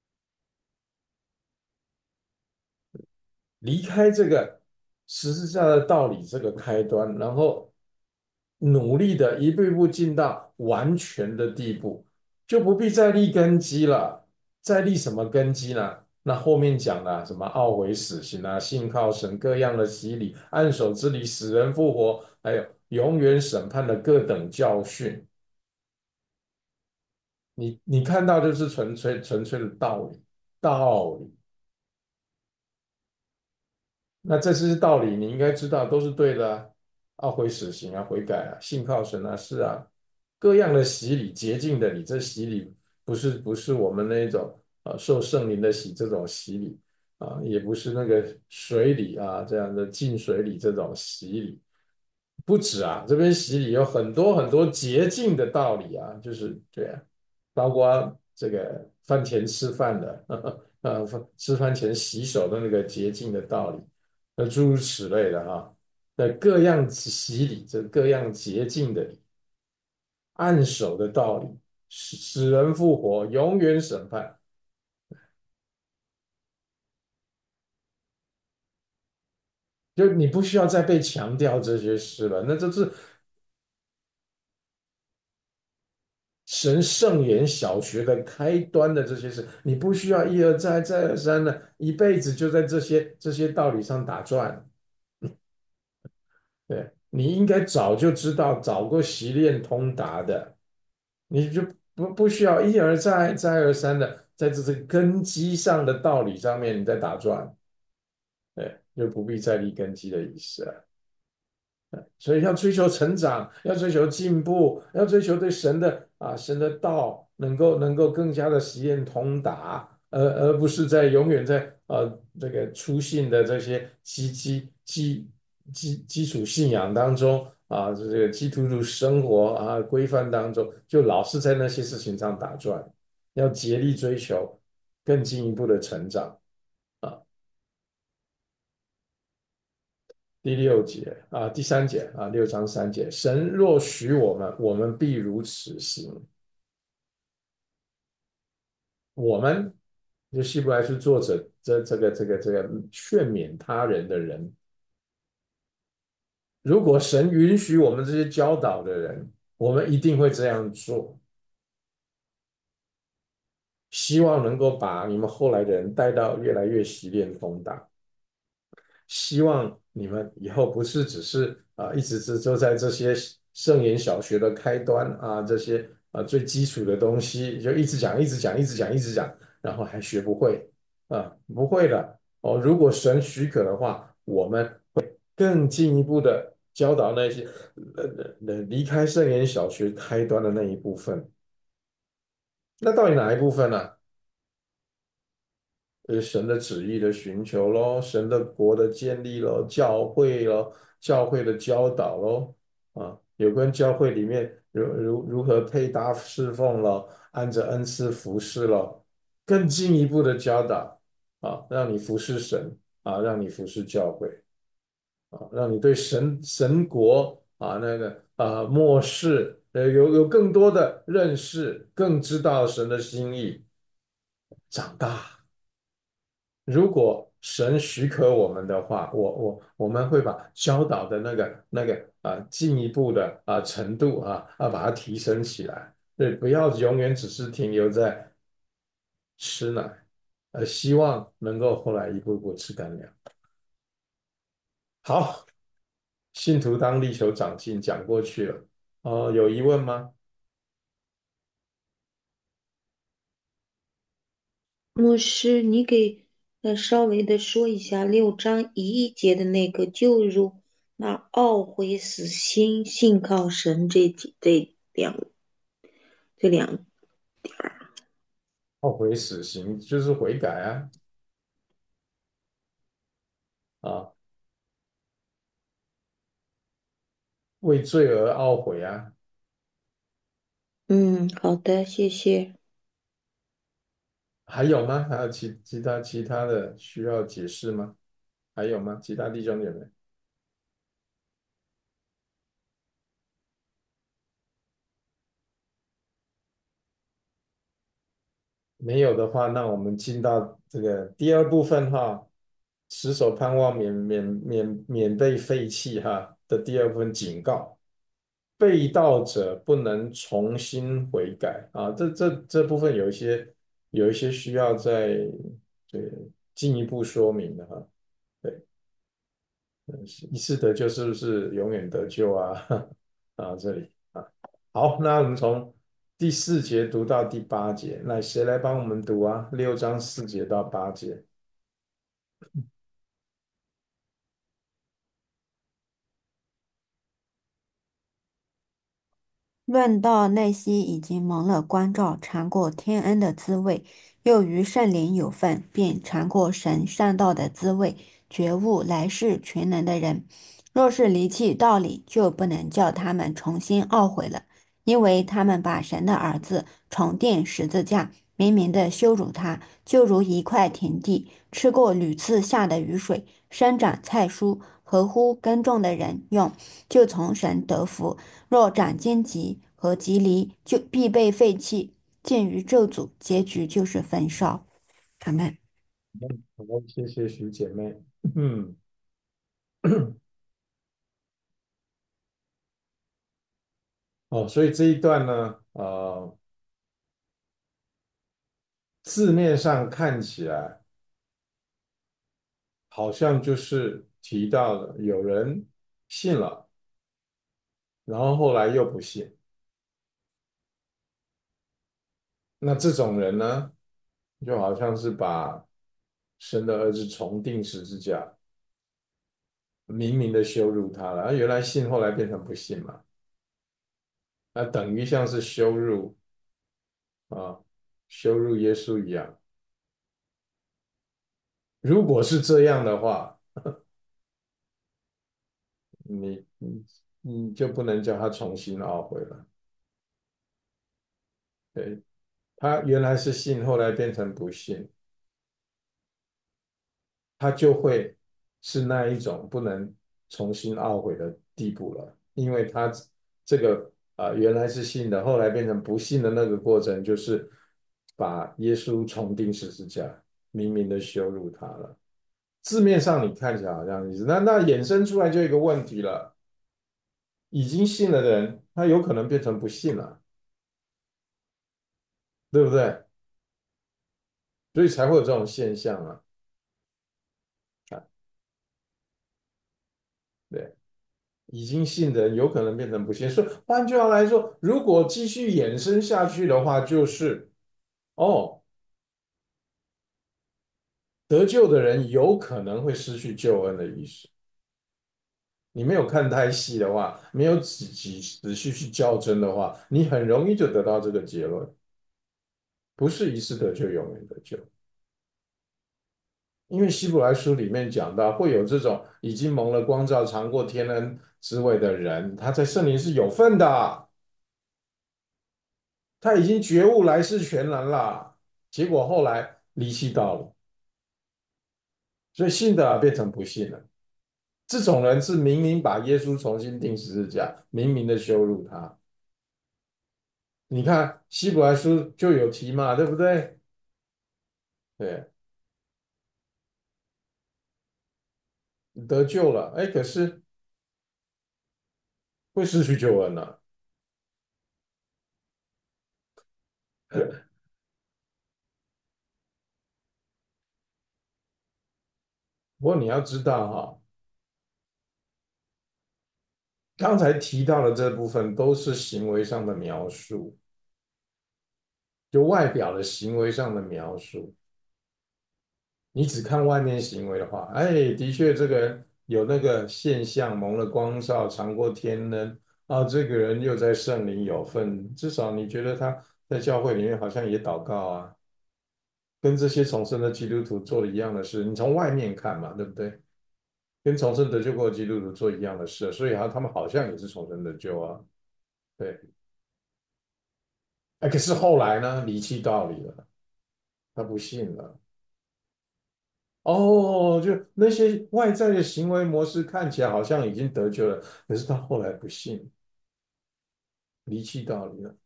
离开这个十字架的道理这个开端，然后努力的一步一步进到完全的地步，就不必再立根基了。再立什么根基呢？那后面讲了什么懊悔死刑啊，信靠神各样的洗礼，按手之礼，死人复活，还有永远审判的各等教训。你你看到就是纯粹纯粹的道理，道理。那这些道理你应该知道都是对的啊，懊悔死刑啊，悔改啊，信靠神啊，是啊，各样的洗礼，洁净的礼，这洗礼不是不是我们那种呃受圣灵的洗这种洗礼啊，也不是那个水礼啊这样的浸水礼这种洗礼，不止啊，这边洗礼有很多很多洁净的道理啊，就是对啊，包括这个饭前吃饭的，呃，吃饭前洗手的那个洁净的道理，呃，诸如此类的哈，的各样洗礼，这各样洁净的礼，按手的道理，使使人复活，永远审判，就你不需要再被强调这些事了，那这是神圣言小学的开端的这些事，你不需要一而再再而三的，一辈子就在这些这些道理上打转。对，你应该早就知道，早过习练通达的，你就不不需要一而再再而三的在这这个根基上的道理上面你在打转，对，就不必再立根基的意思了。所以要追求成长，要追求进步，要追求对神的啊神的道能够能够更加的实验通达，而而不是在永远在呃这个初信的这些基基基基基础信仰当中啊，这个基督徒生活啊规范当中，就老是在那些事情上打转，要竭力追求更进一步的成长啊。第六节啊，第三节啊，六章三节，神若许我们，我们必如此行。我们就希伯来书作者这这个这个这个劝勉他人的人，如果神允许我们这些教导的人，我们一定会这样做，希望能够把你们后来的人带到越来越习练通达。希望你们以后不是只是啊，一直只就在这些圣言小学的开端啊，这些啊最基础的东西就一直讲，一直讲，一直讲，一直讲，然后还学不会啊，不会的哦。如果神许可的话，我们更进一步的教导那些呃呃离开圣言小学开端的那一部分。那到底哪一部分呢？呃，神的旨意的寻求咯，神的国的建立咯，教会咯，教会的教导咯，啊，有关教会里面如如如何配搭侍奉咯，按着恩赐服侍咯，更进一步的教导啊，让你服侍神啊，让你服侍教会啊，让你对神神国啊那个啊末世呃有有更多的认识，更知道神的心意，长大。如果神许可我们的话，我我我们会把教导的那个那个啊进一步的啊程度啊啊把它提升起来，对，不要永远只是停留在吃奶，呃，希望能够后来一步一步吃干粮。好，信徒当力求长进讲过去了，哦，有疑问吗？ 牧师，你给呃稍微的说一下六章一节的那个就如那懊悔死心、信靠神这几这两这两懊悔死刑就是悔改啊啊，为罪而懊悔啊。 嗯，好的，谢谢。 还有吗？还有其其他其他的需要解释吗？ 还有吗？其他弟兄姐妹？没有的话，那我们进到这个第二部分哈，持守盼望免免免免被废弃哈的第二部分警告，被盗者不能重新悔改啊，这这这部分有一些有一些需要再对进一步说明的哈。对，一次得救是不是永远得救啊？啊，这里啊，好，那我们从第四节读到第八节，那谁来帮我们读啊？六章四节到八节。 论到那些已经蒙了光照、尝过天恩的滋味，又与圣灵有份，并尝过神善道的滋味，觉悟来世全能的人，若是离弃道理，就不能叫他们重新懊悔了，因为他们把神的儿子重钉十字架，明明的羞辱他，就如一块田地，吃过屡次下的雨水，生长菜蔬，合乎耕种的人用，就从神得福。若长荆棘和棘藜，就必被废弃。鉴于咒诅，结局就是焚烧。阿门。 好，谢谢徐姐妹。嗯，哦，所以这一段呢，呃，字面上看起来好像就是提到了有人信了，然后后来又不信。那这种人呢，就好像是把神的儿子重钉十字架，明明的羞辱他了。啊，原来信，后来变成不信嘛，那等于像是羞辱啊，羞辱耶稣一样。如果是这样的话，你你你就不能叫他重新懊悔了。对，他原来是信，后来变成不信，他就会是那一种不能重新懊悔的地步了，因为他这个啊、呃原来是信的，后来变成不信的那个过程，就是把耶稣重钉十字架，明明的羞辱他了。字面上你看起来好像意思，那那衍生出来就一个问题了：已经信了的人，他有可能变成不信了，对不对？所以才会有这种现象啊。啊，对。已经信的人有可能变成不信。所以换句话来说，如果继续衍生下去的话，就是哦，得救的人有可能会失去救恩的意识。你没有看太细的话，没有仔细仔细去较真的话，你很容易就得到这个结论：不是一次得救，永远得救。因为希伯来书里面讲到，会有这种已经蒙了光照、尝过天恩滋味的人，他在圣灵是有份的。他已经觉悟来世全能了，结果后来离弃道了，所以信的啊变成不信了。这种人是明明把耶稣重新钉十字架，明明的羞辱他。你看希伯来书就有提嘛，对不对？对，得救了，哎，可是会失去救恩了。不过你要知道哈，刚才提到的这部分都是行为上的描述，就外表的行为上的描述。你只看外面行为的话，哎，的确这个人有那个现象，蒙了光照，尝过天恩啊，这个人又在圣灵有份，至少你觉得他在教会里面好像也祷告啊，跟这些重生的基督徒做了一样的事。你从外面看嘛，对不对？跟重生得救过的基督徒做一样的事，所以他他们好像也是重生得救啊，对。哎，可是后来呢，离弃道理了，他不信了。 哦，就那些外在的行为模式看起来好像已经得救了，可是他后来不信，离弃道理了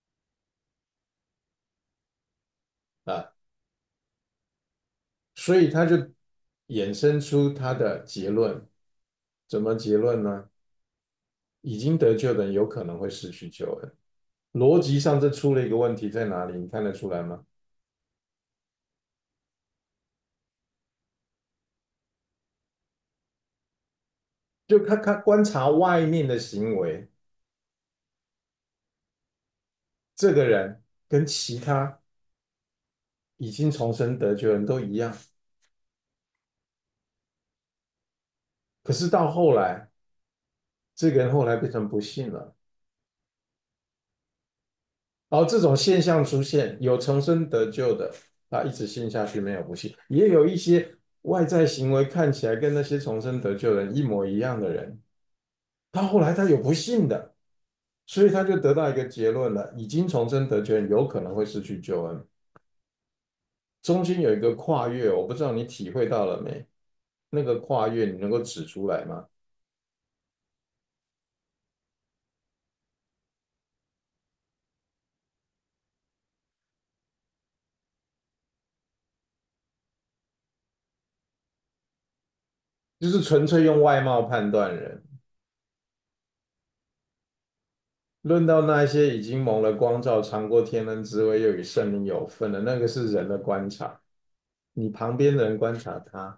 啊，所以他就衍生出他的结论。怎么结论呢？已经得救的人有可能会失去救恩。逻辑上这出了一个问题在哪里？你看得出来吗？就他他观察外面的行为，这个人跟其他已经重生得救的人都一样，可是到后来，这个人后来变成不信了。然后这种现象出现，有重生得救的，他一直信下去，没有不信；也有一些外在行为看起来跟那些重生得救的人一模一样的人，他后来他有不信的，所以他就得到一个结论了：已经重生得救的人有可能会失去救恩。中间有一个跨越，我不知道你体会到了没？那个跨越你能够指出来吗？就是纯粹用外貌判断人，论到那一些已经蒙了光照、尝过天恩滋味，又与圣灵有份的，那个是人的观察。你旁边的人观察他，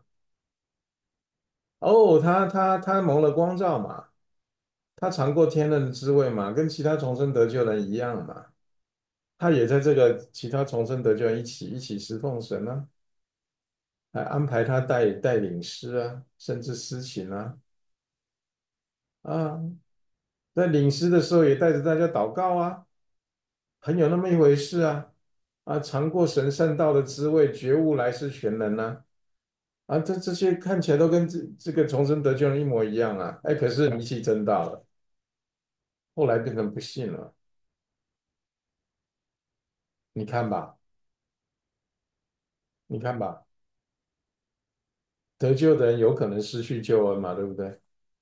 哦，他他他蒙了光照嘛，他尝过天恩的滋味嘛，跟其他重生得救人一样嘛，他也在这个其他重生得救人一起一起侍奉神啊，还安排他带带领诗啊，甚至司琴啊，啊，在领诗的时候也带着大家祷告啊。很有那么一回事啊！啊，尝过神圣道的滋味，觉悟来世全能呢、啊！啊，这这些看起来都跟这这个重生得救人一模一样啊！哎，可是离奇真大了，后来变成不信了。你看吧，你看吧，得救的人有可能失去救恩嘛，对不对？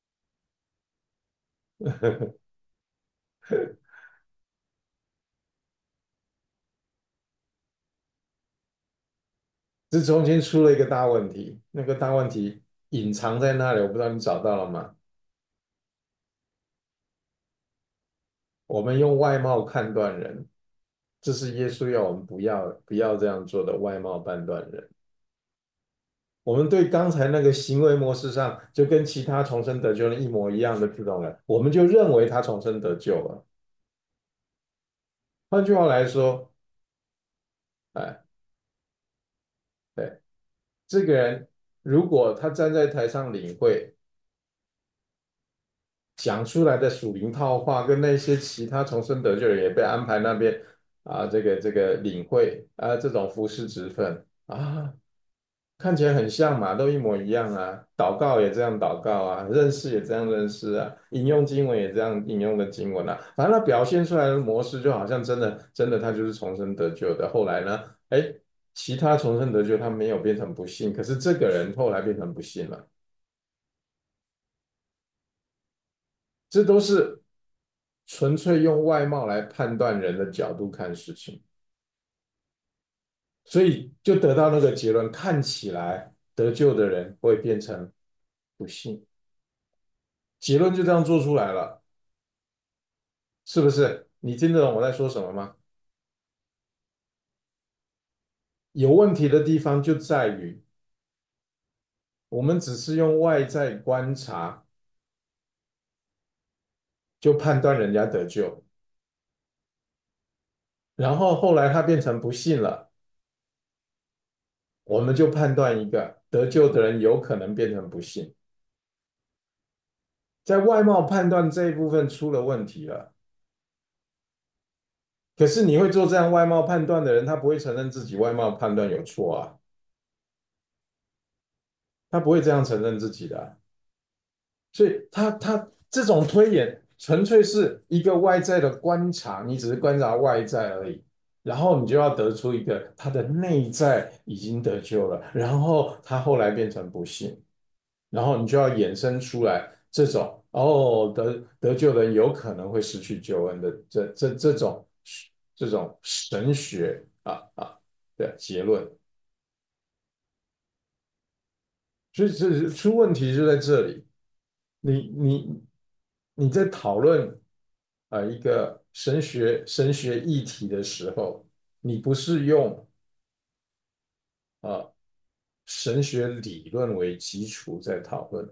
这中间出了一个大问题，那个大问题隐藏在那里，我不知道你找到了吗？我们用外貌判断人，这是耶稣要我们不要不要这样做的外貌判断人。我们对刚才那个行为模式上就跟其他重生得救人一模一样的这种人，我们就认为他重生得救了。换句话来说，哎，对，这个人如果他站在台上领会，讲出来的属灵套话，跟那些其他重生得救人也被安排那边啊，这个这个领会啊，这种服侍职分啊，看起来很像嘛，都一模一样啊。祷告也这样祷告啊，认识也这样认识啊，引用经文也这样引用的经文啊。反正他表现出来的模式，就好像真的真的他就是重生得救的。后来呢，哎，其他重生得救他没有变成不信，可是这个人后来变成不信了。这都是纯粹用外貌来判断人的角度看事情，所以就得到那个结论：看起来得救的人会变成不信。结论就这样做出来了。是不是？你听得懂我在说什么吗？有问题的地方就在于，我们只是用外在观察就判断人家得救，然后后来他变成不信了，我们就判断一个得救的人有可能变成不信，在外貌判断这一部分出了问题了。可是你会做这样外貌判断的人，他不会承认自己外貌判断有错啊，他不会这样承认自己的啊。所以他他这种推演纯粹是一个外在的观察，你只是观察外在而已。 然后你就要得出一个他的内在已经得救了，然后他后来变成不信，然后你就要衍生出来这种哦得得救的人有可能会失去救恩的这这这种这种神学啊啊的结论，所以这出问题就在这里。你你你在讨论呃一个神学神学议题的时候，你不是用呃神学理论为基础在讨论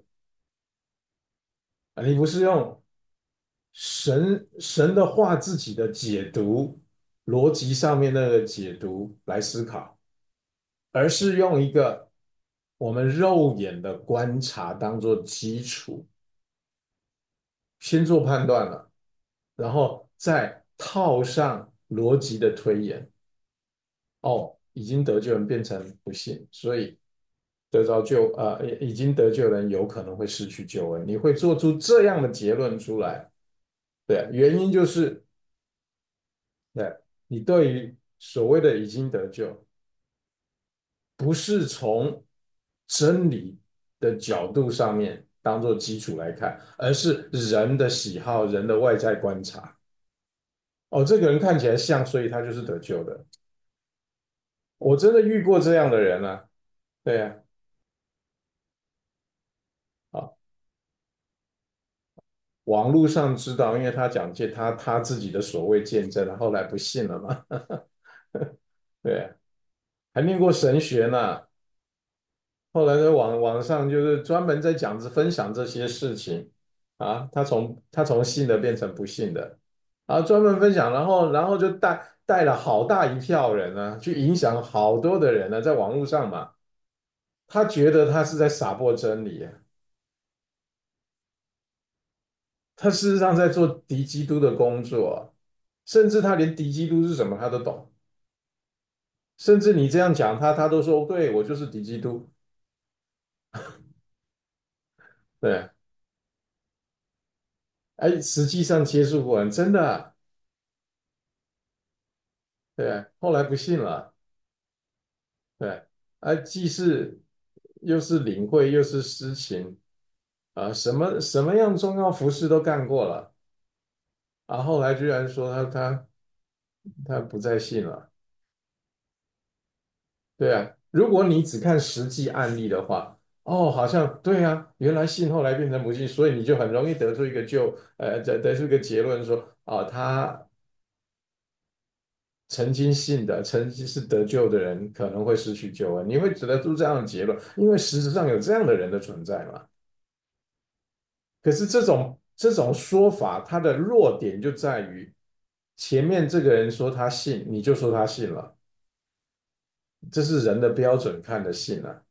啊，你不是用神神的话自己的解读逻辑上面那个解读来思考，而是用一个我们肉眼的观察当做基础，先做判断了，然后再套上逻辑的推演。哦，已经得救人变成不信，所以得着救啊、呃，已经得救人有可能会失去救恩。你会做出这样的结论出来，对，原因就是对你对于所谓的已经得救，不是从真理的角度上面当做基础来看，而是人的喜好、人的外在观察。哦，这个人看起来像，所以他就是得救的。我真的遇过这样的人啊，对呀、啊，网络上知道，因为他讲见他他自己的所谓见证，后来不信了嘛，对啊，还念过神学呢，后来在网网上就是专门在讲分享这些事情啊，他从他从信的变成不信的，啊，专门分享，然后然后就带带了好大一票人呢，去影响好多的人呢，在网络上嘛，他觉得他是在撒播真理啊，他事实上在做敌基督的工作，甚至他连敌基督是什么他都懂，甚至你这样讲他，他都说对我就是敌基督，对，哎，实际上接触过人真的啊对，后来不信了，对，啊，既是又是领会又是施情啊，什么什么样重要服饰都干过了，啊，后来居然说他他他不再信了。对啊，如果你只看实际案例的话，哦，好像对啊，原来信后来变成不信，所以你就很容易得出一个就呃得得出一个结论说，啊、他曾经信的，曾经是得救的人，可能会失去救恩，你会得出这样的结论，因为事实上有这样的人的存在嘛。可是这种这种说法，它的弱点就在于前面这个人说他信，你就说他信了，这是人的标准看的信啊。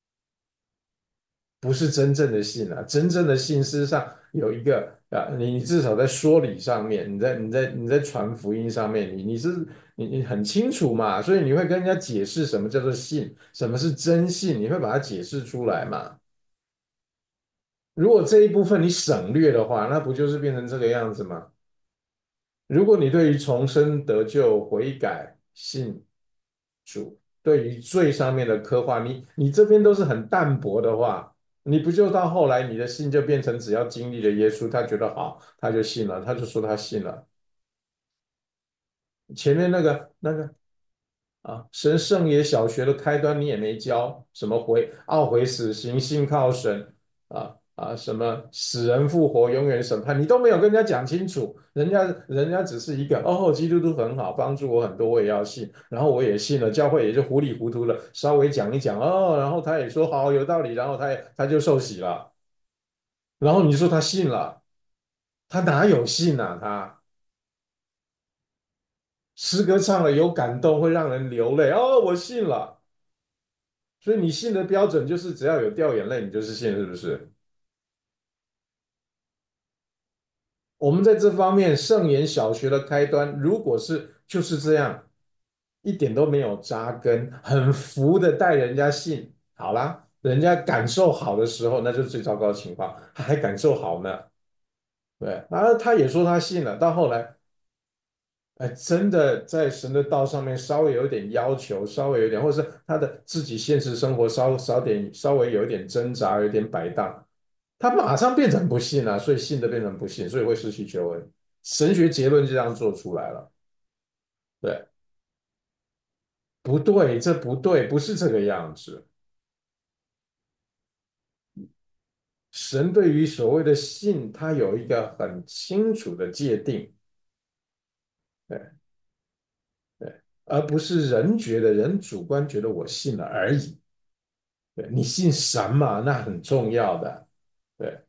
不是真正的信啊，真正的信事实上有一个啊，你你至少在说理上面，你在你在你在传福音上面，你你是你你很清楚嘛，所以你会跟人家解释什么叫做信，什么是真信，你会把它解释出来嘛。如果这一部分你省略的话，那不就是变成这个样子吗？如果你对于重生得救、悔改、信主，对于罪上面的刻画，你你这边都是很淡薄的话，你不就到后来你的信就变成只要经历了耶稣，他觉得好，他就信了，他就说他信了。前面那个那个啊，神圣也小学的开端你也没教，什么回懊悔死刑，信靠神啊啊，什么死人复活，永远审判，你都没有跟人家讲清楚，人家人家只是一个哦，基督徒很好，帮助我很多，我也要信，然后我也信了，教会也就糊里糊涂的稍微讲一讲哦，然后他也说好有道理，然后他也他就受洗了，然后你说他信了，他哪有信啊他？诗歌唱了有感动，会让人流泪哦，我信了。所以你信的标准就是只要有掉眼泪，你就是信，是不是？我们在这方面圣言小学的开端，如果是就是这样，一点都没有扎根，很服的带人家信，好啦，人家感受好的时候，那就是最糟糕的情况，他还感受好呢，对，然后他也说他信了，到后来哎，真的在神的道上面稍微有一点要求，稍微有一点，或者是他的自己现实生活稍稍点稍微有一点挣扎，有一点摆荡，他马上变成不信了，所以信的变成不信，所以会失去救恩。神学结论就这样做出来了。对，不对，这不对，不是这个样子。神对于所谓的信，他有一个很清楚的界定，对对，而不是人觉得人主观觉得我信了而已。对，你信神嘛，那很重要的。对，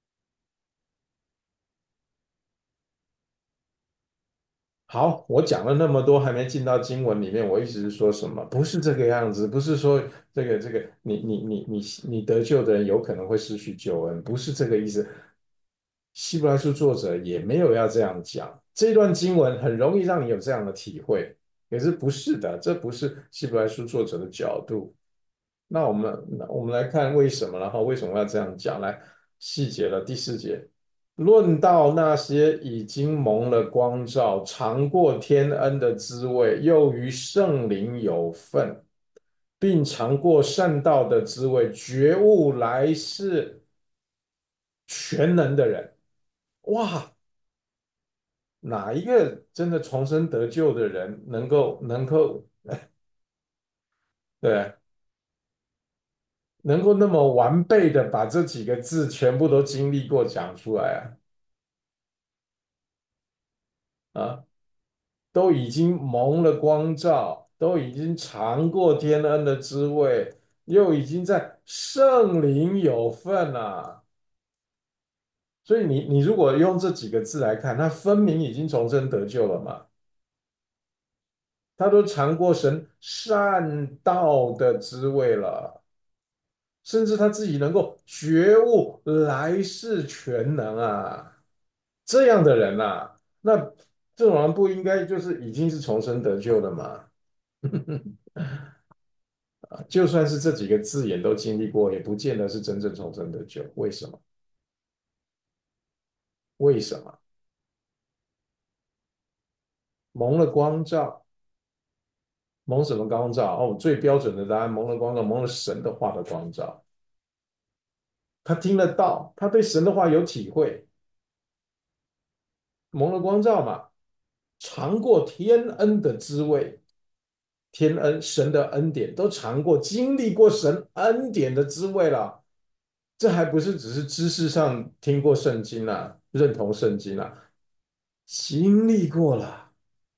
好，我讲了那么多，还没进到经文里面，我一直是说什么？不是这个样子，不是说这个这个，你你你你你得救的人有可能会失去救恩，不是这个意思。希伯来书作者也没有要这样讲，这段经文很容易让你有这样的体会，可是不是的，这不是希伯来书作者的角度。那我们那我们来看为什么，然后为什么要这样讲？来细节了第四节，论到那些已经蒙了光照、尝过天恩的滋味，又与圣灵有份，并尝过善道的滋味，觉悟来世全能的人。哇，哪一个真的重生得救的人能够能够对能够那么完备的把这几个字全部都经历过讲出来啊啊，都已经蒙了光照，都已经尝过天恩的滋味，又已经在圣灵有份了。所以你你如果用这几个字来看，他分明已经重生得救了嘛，他都尝过神善道的滋味了。甚至他自己能够觉悟来世全能啊，这样的人啊，那这种人不应该就是已经是重生得救的吗？就算是这几个字眼都经历过，也不见得是真正重生得救。为什么？为什么？蒙了光照，蒙什么光照？哦，最标准的答案，蒙了光照，蒙了神的话的光照。他听得到，他对神的话有体会，蒙了光照嘛，尝过天恩的滋味。天恩神的恩典都尝过，经历过神恩典的滋味了。这还不是只是知识上听过圣经啊，认同圣经啊，经历过了，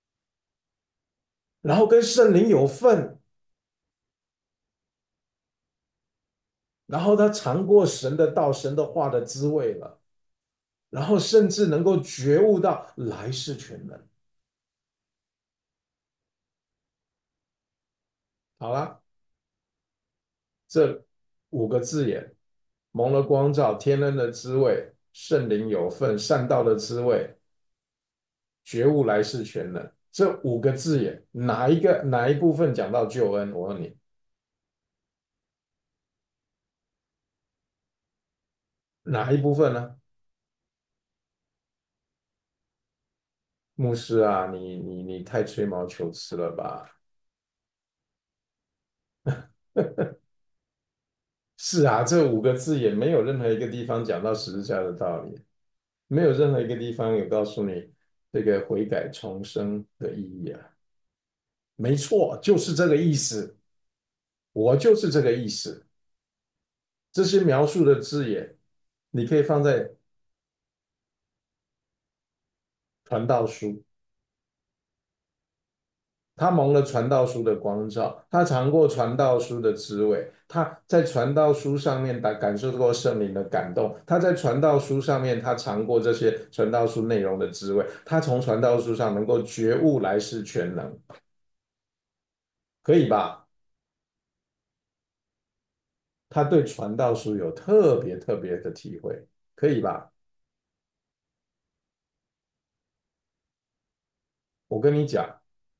然后跟圣灵有份，然后他尝过神的道、神的话的滋味了，然后甚至能够觉悟到来世全能。好了，这五个字眼，蒙了光照，天恩的滋味，圣灵有份，善道的滋味，觉悟来世全能，这五个字眼，哪一个哪一部分讲到救恩？我问你，哪一部分呢？牧师啊，你你你太吹毛求疵了吧？是啊，这五个字眼没有任何一个地方讲到十字架的道理，没有任何一个地方有告诉你这个悔改重生的意义啊。没错，就是这个意思，我就是这个意思。这些描述的字眼，你可以放在传道书。他蒙了传道书的光照，他尝过传道书的滋味，他在传道书上面感感受过圣灵的感动，他在传道书上面他尝过这些传道书内容的滋味，他从传道书上能够觉悟来世全能，可以吧？他对传道书有特别特别的体会，可以吧？我跟你讲，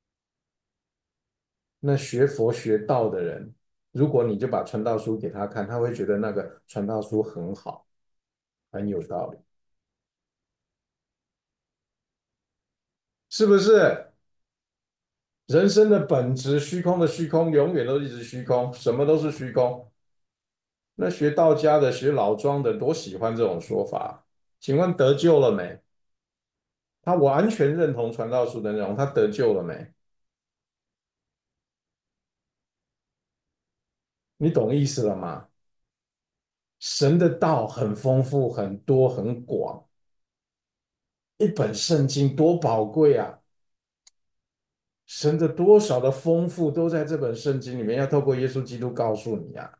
那学佛学道的人，如果你就把传道书给他看，他会觉得那个传道书很好，很有道理。 是不是？人生的本质，虚空的虚空，永远都一直虚空，什么都是虚空。那学道家的、学老庄的，多喜欢这种说法。请问得救了没？他完全认同传道书的内容，他得救了没？你懂意思了吗？神的道很丰富、很多、很广，一本圣经多宝贵啊！神的多少的丰富都在这本圣经里面，要透过耶稣基督告诉你啊。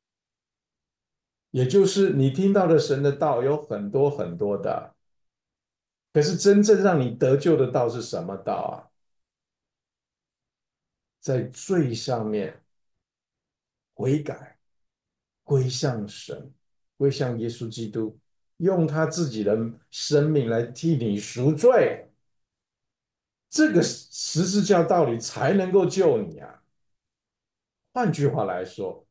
也就是你听到的神的道有很多很多的，可是真正让你得救的道是什么道啊？在最上面悔改，归向神，归向耶稣基督，用他自己的生命来替你赎罪，这个十字架道理才能够救你啊。换句话来说，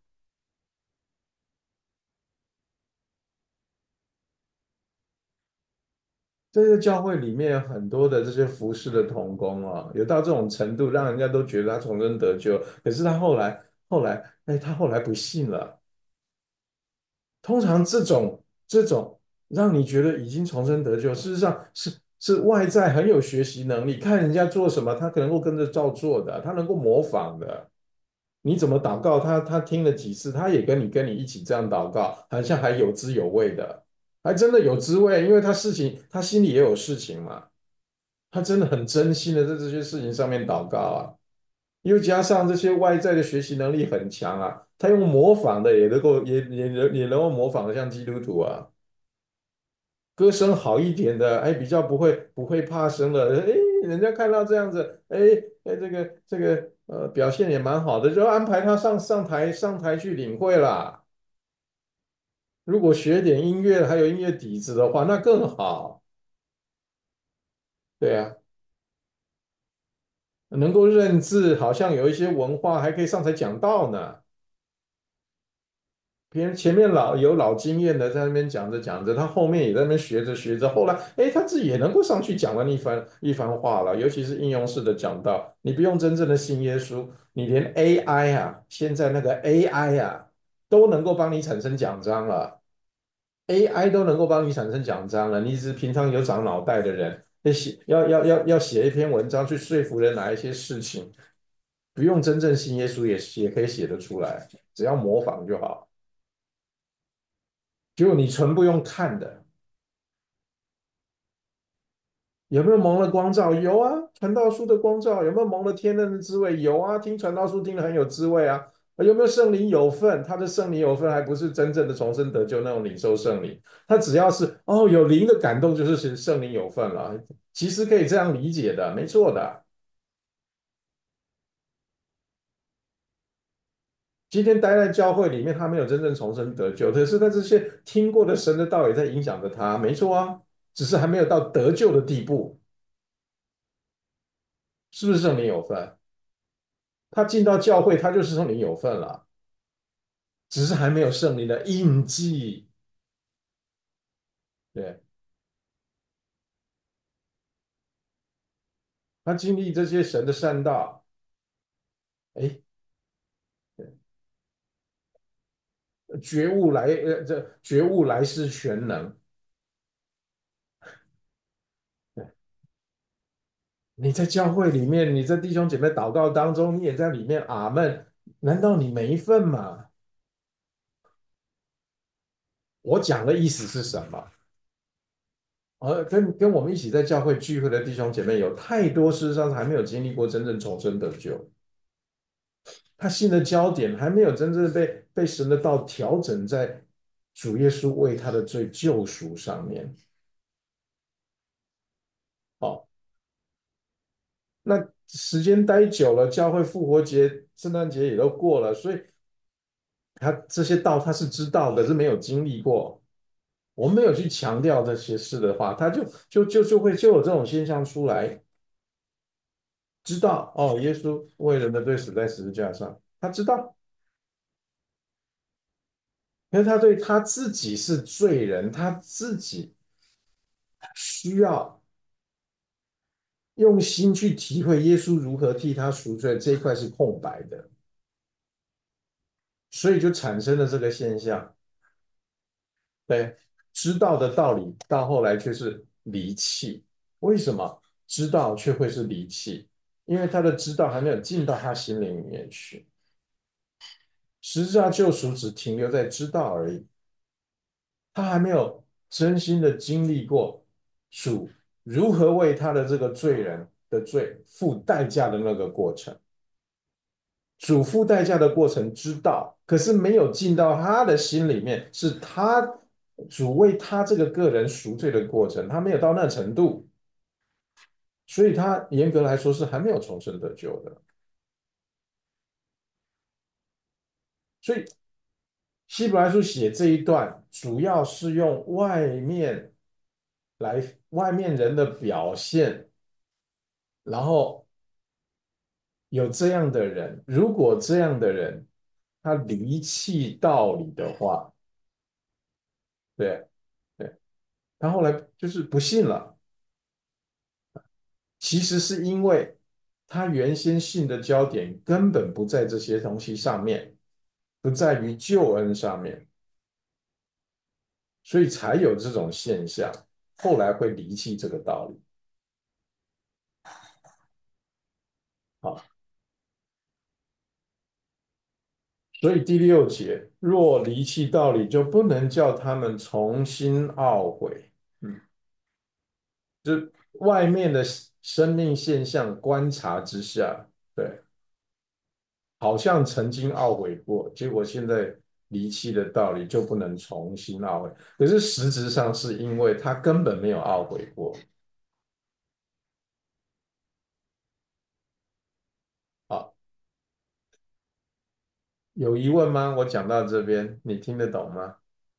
这个教会里面很多的这些服侍的同工啊，有到这种程度，让人家都觉得他重生得救，可是他后来后来，哎，他后来不信了。通常这种这种让你觉得已经重生得救，事实上是是外在很有学习能力，看人家做什么，他可能够跟着照做的，他能够模仿的。你怎么祷告，他他听了几次，他也跟你跟你一起这样祷告，好像还有滋有味的，还真的有滋味，因为他事情他心里也有事情嘛，他真的很真心的在这些事情上面祷告啊。又加上这些外在的学习能力很强啊，他用模仿的也能够也也也也能够模仿的像基督徒啊，歌声好一点的，哎，比较不会不会怕生的，哎，人家看到这样子，哎哎，这个这个呃表现也蛮好的，就安排他上上台上台去领会啦。如果学点音乐还有音乐底子的话，那更好。对啊，能够认字，好像有一些文化，还可以上台讲道呢。别人前面老有老经验的在那边讲着讲着，他后面也在那边学着学着，后来哎，他自己也能够上去讲了一番一番话了。尤其是应用式的讲道，你不用真正的信耶稣，你连 A I 啊，现在那个 A I 啊，都能够帮你产生讲章了，A I 都能够帮你产生讲章了。你只是平常有长脑袋的人，要写要要要要写一篇文章去说服人哪一些事情，不用真正信耶稣也也可以写得出来，只要模仿就好。就你纯不用看的，有没有蒙了光照？有啊，传道书的光照有没有蒙了天恩的滋味？有啊，听传道书听得很有滋味啊。有没有圣灵有份？他的圣灵有份，还不是真正的重生得救那种领受圣灵。他只要是哦有灵的感动，就是圣灵有份了。其实可以这样理解的，没错的。今天待在教会里面，他没有真正重生得救，可是他这些听过的神的道也在影响着他，没错啊，只是还没有到得救的地步，是不是圣灵有份？他进到教会，他就是圣灵有份了，只是还没有圣灵的印记。对，他经历这些神的善道，哎，觉悟来，呃，这觉悟来是全能。你在教会里面，你在弟兄姐妹祷告当中，你也在里面阿门。难道你没份吗？我讲的意思是什么？而跟跟我们一起在教会聚会的弟兄姐妹有太多，事实上还没有经历过真正重生得救。他信的焦点还没有真正被被神的道调整在主耶稣为他的罪救赎上面。好，那时间待久了，教会复活节、圣诞节也都过了，所以他这些道他是知道的，是没有经历过。我们没有去强调这些事的话，他就就就就会就有这种现象出来，知道哦，耶稣为人的罪死在十字架上，他知道，因为他对他自己是罪人，他自己需要用心去体会耶稣如何替他赎罪，这一块是空白的，所以就产生了这个现象。对，知道的道理到后来却是离弃。为什么知道却会是离弃？因为他的知道还没有进到他心灵里面去。十字架救赎只停留在知道而已，他还没有真心的经历过主如何为他的这个罪人的罪付代价的那个过程。主付代价的过程知道，可是没有进到他的心里面，是他主为他这个个人赎罪的过程，他没有到那程度，所以他严格来说是还没有重生得救的。所以希伯来书写这一段，主要是用外面来外面人的表现，然后有这样的人，如果这样的人他离弃道理的话，对对，他后来就是不信了。其实是因为他原先信的焦点根本不在这些东西上面，不在于救恩上面，所以才有这种现象。后来会离弃这个道理。好，所以第六节，若离弃道理，就不能叫他们重新懊悔。嗯，就外面的生命现象观察之下，对，好像曾经懊悔过，结果现在离弃的道理就不能重新懊悔。可是实质上是因为他根本没有懊悔过。好，有疑问吗？我讲到这边，你听得懂吗？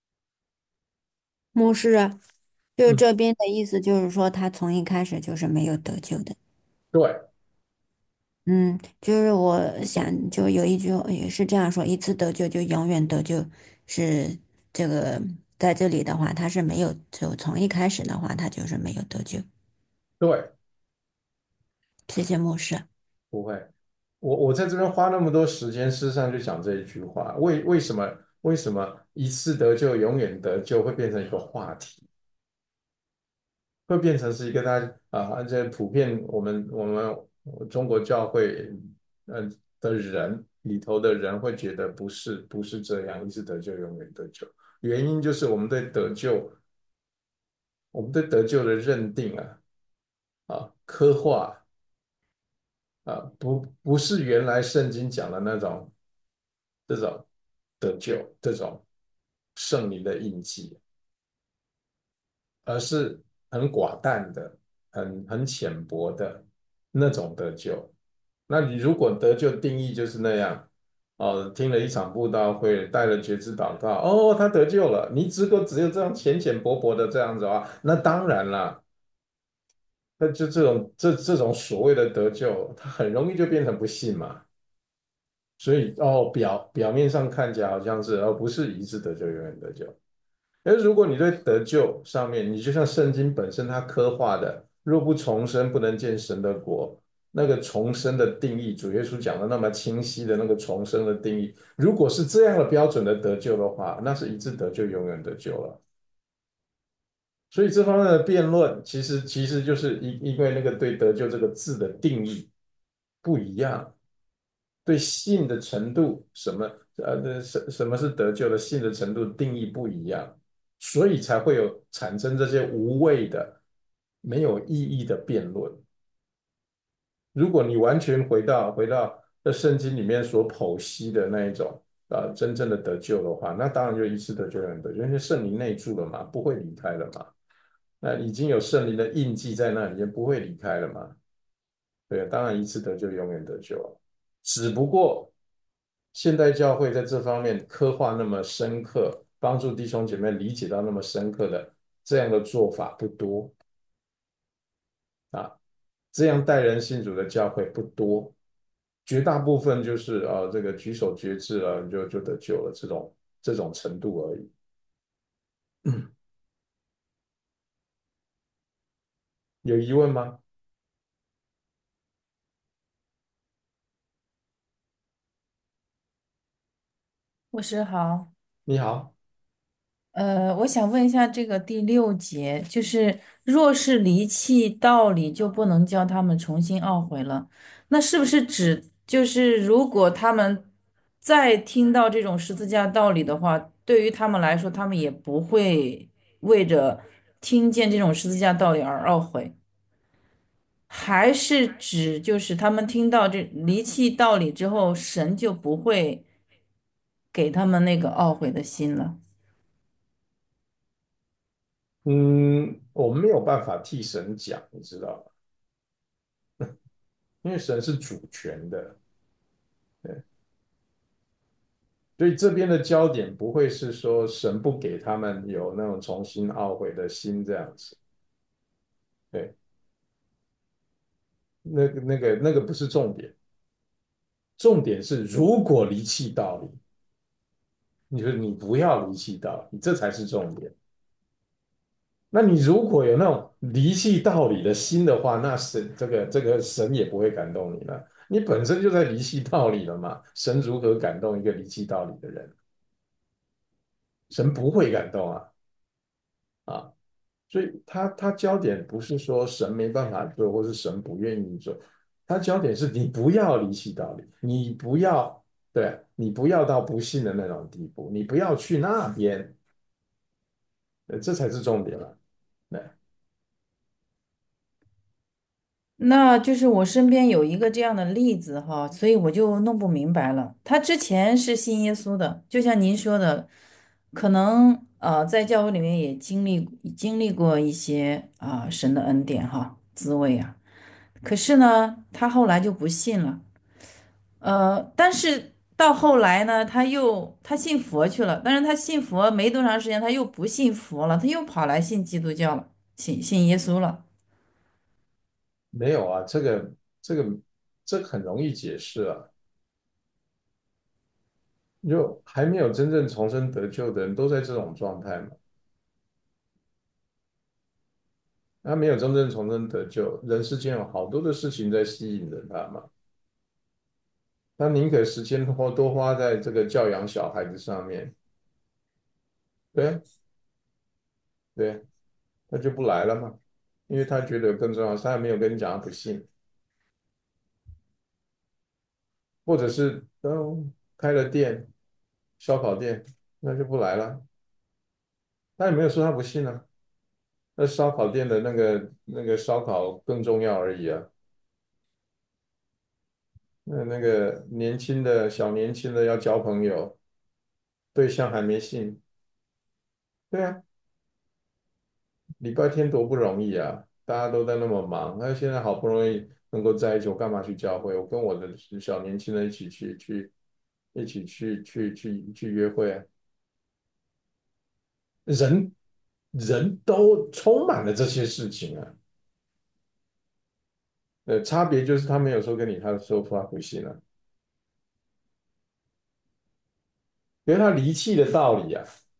牧师啊，就嗯， 这边的意思就是说，他从一开始就是没有得救的。 对嗯，就是我想，就有一句也是这样说：一次得救就永远得救，是这个在这里的话，他是没有，就从一开始的话，他就是没有得救。 对， 谢谢牧师。 不会。我我在这边花那么多时间，事实上就讲这一句话。为为什么为什么一次得救永远得救会变成一个话题？会变成是一个大家啊，而且普遍我们我们中国教会嗯、呃的人里头的人会觉得不是不是这样，一直得救永远得救。原因就是我们对得救，我们对得救的认定啊啊刻画啊不不是原来圣经讲的那种这种得救这种圣灵的印记，而是很寡淡的、很很浅薄的那种得救。那你如果得救定义就是那样，哦，听了一场布道会，带了觉知祷告，哦，他得救了。你只够只有这样浅浅薄薄的这样子啊，那当然啦，那就这种这这种所谓的得救，他很容易就变成不信嘛。所以哦，表表面上看起来好像是，而不是一次得救，永远得救。而如果你对得救上面，你就像圣经本身它刻画的，若不重生，不能见神的国。那个重生的定义，主耶稣讲的那么清晰的那个重生的定义，如果是这样的标准的得救的话，那是一次得救，永远得救了。所以这方面的辩论，其实其实就是因因为那个对得救这个字的定义不一样，对信的程度，什么呃什什么是得救的信的程度定义不一样，所以才会有产生这些无谓的、没有意义的辩论。如果你完全回到回到这圣经里面所剖析的那一种呃真正的得救的话，那当然就一次得救永远得救，因为圣灵内住了嘛，不会离开了嘛。那已经有圣灵的印记在那里，也不会离开了嘛。对啊，当然一次得救永远得救啊，只不过现代教会在这方面刻画那么深刻，帮助弟兄姐妹理解到那么深刻的这样的做法不多啊，这样待人信主的教会不多，绝大部分就是啊这个举手决志了就就得救了这种这种程度而已。有疑问吗？ 牧师好， 你好。 呃，我想问一下，这个第六节就是若是离弃道理，就不能叫他们重新懊悔了。那是不是指就是如果他们再听到这种十字架道理的话，对于他们来说，他们也不会为着听见这种十字架道理而懊悔，还是指就是他们听到这离弃道理之后，神就不会给他们那个懊悔的心了？ 嗯，我们没有办法替神讲，你知道吗？因为神是主权的。对，所以这边的焦点不会是说神不给他们有那种重新懊悔的心这样子。对，那个那个那个不是重点，重点是如果离弃道理，你说你不要离弃道理，这才是重点。那你如果有那种离弃道理的心的话，那神这个这个神也不会感动你了。你本身就在离弃道理了嘛，神如何感动一个离弃道理的人？神不会感动啊啊！所以他他焦点不是说神没办法做，或是神不愿意做，他焦点是你不要离弃道理，你不要对你不要到不信的那种地步，你不要去那边，呃这才是重点了。对。 那就是我身边有一个这样的例子哈，所以我就弄不明白了。他之前是信耶稣的，就像您说的，可能呃在教会里面也经历经历过一些啊、神的恩典哈滋味啊。可是呢，他后来就不信了，呃，但是到后来呢，他又他信佛去了，但是他信佛没多长时间，他又不信佛了，他又跑来信基督教了，信信耶稣了。 没有啊，这个这个这个很容易解释啊。就还没有真正重生得救的人都在这种状态嘛。他没有真正重生得救，人世间有好多的事情在吸引着他嘛。他宁可时间花多花在这个教养小孩子上面。对啊，对啊，他就不来了嘛，因为他觉得更重要，他还没有跟你讲他不信，或者是嗯开了店，烧烤店，那就不来了。他也没有说他不信啊，那烧烤店的那个那个烧烤更重要而已啊。那那个年轻的小年轻的要交朋友，对象还没信。对啊，礼拜天多不容易啊，大家都在那么忙，那现在好不容易能够在一起，我干嘛去教会？我跟我的小年轻人一起去去一起去去去去约会啊。人人都充满了这些事情啊。呃，差别就是他没有说跟你，他说他不信了，因为他离弃的道理啊。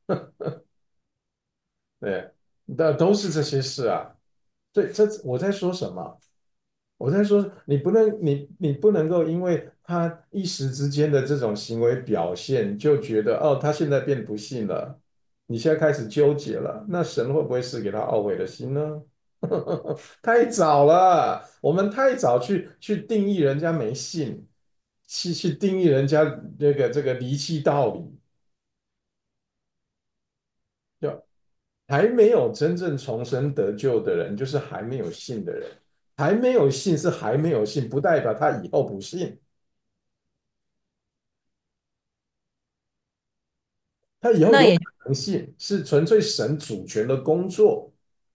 对，那都是这些事啊。对，这我在说什么？我在说，你不能，你你不能够因为他一时之间的这种行为表现，就觉得哦，他现在变不信了，你现在开始纠结了，那神会不会赐给他懊悔的心呢？太早了，我们太早去去定义人家没信，去去定义人家这个这个离弃道理，就还没有真正重生得救的人，就是还没有信的人。还没有信是还没有信，不代表他以后不信。他以后有那也。 可能信，是纯粹神主权的工作。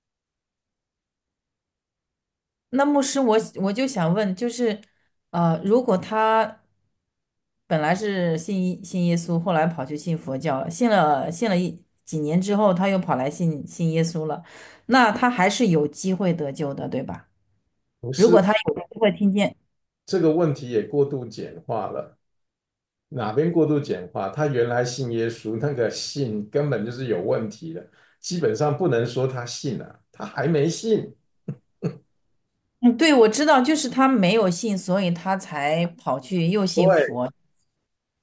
那牧师，我我就想问，就是，呃，如果他本来是信信耶稣，后来跑去信佛教了，信了信了一几年之后，他又跑来信信耶稣了，那他还是有机会得救的，对吧？ 不是， 如果他有机会听见， 这个问题也过度简化了。哪边过度简化？他原来信耶稣，那个信根本就是有问题的，基本上不能说他信啊，他还没信。 嗯，对，我知道，就是他没有信，所以他才跑去又信对， 佛。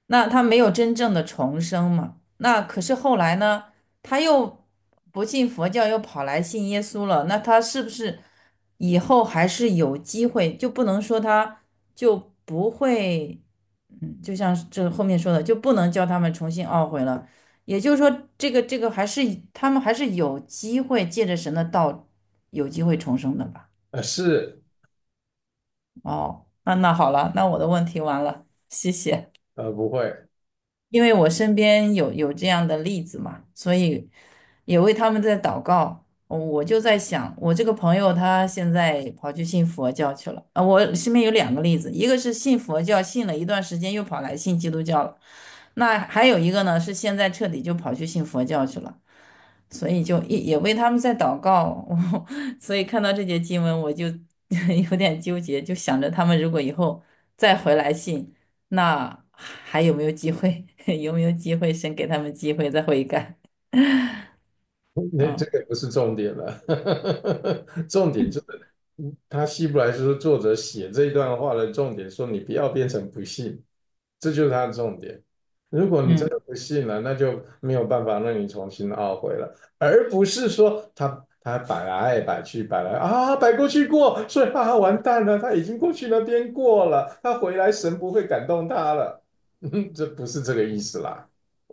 那他没有真正的重生嘛？那可是后来呢，他又不信佛教，又跑来信耶稣了。那他是不是以后还是有机会？就不能说他就不会，嗯，就像这后面说的，就不能叫他们重新懊悔了。也就是说，这个这个还是他们还是有机会借着神的道有机会重生的吧？ 呃，是， 哦，那那好了，那我的问题完了，谢谢。 呃，不会。 因为我身边有有这样的例子嘛，所以也为他们在祷告。我就在想，我这个朋友他现在跑去信佛教去了啊。我身边有两个例子，一个是信佛教信了一段时间，又跑来信基督教了。那还有一个呢，是现在彻底就跑去信佛教去了。所以就也也为他们在祷告。所以看到这节经文，我就有点纠结，就想着他们如果以后再回来信。那还有没有机会？有没有机会神给他们机会再悔改？ 那这嗯， 个不是重点了，重点就是嗯他希伯来书作者写这一段话的重点，说你不要变成不信，这就是他的重点。如果你真嗯， 的不信了，那就没有办法让你重新懊悔了，而不是说他他摆来摆去，摆来啊摆过去过，所以啊完蛋了，他已经过去那边过了，他回来神不会感动他了，这不是这个意思啦。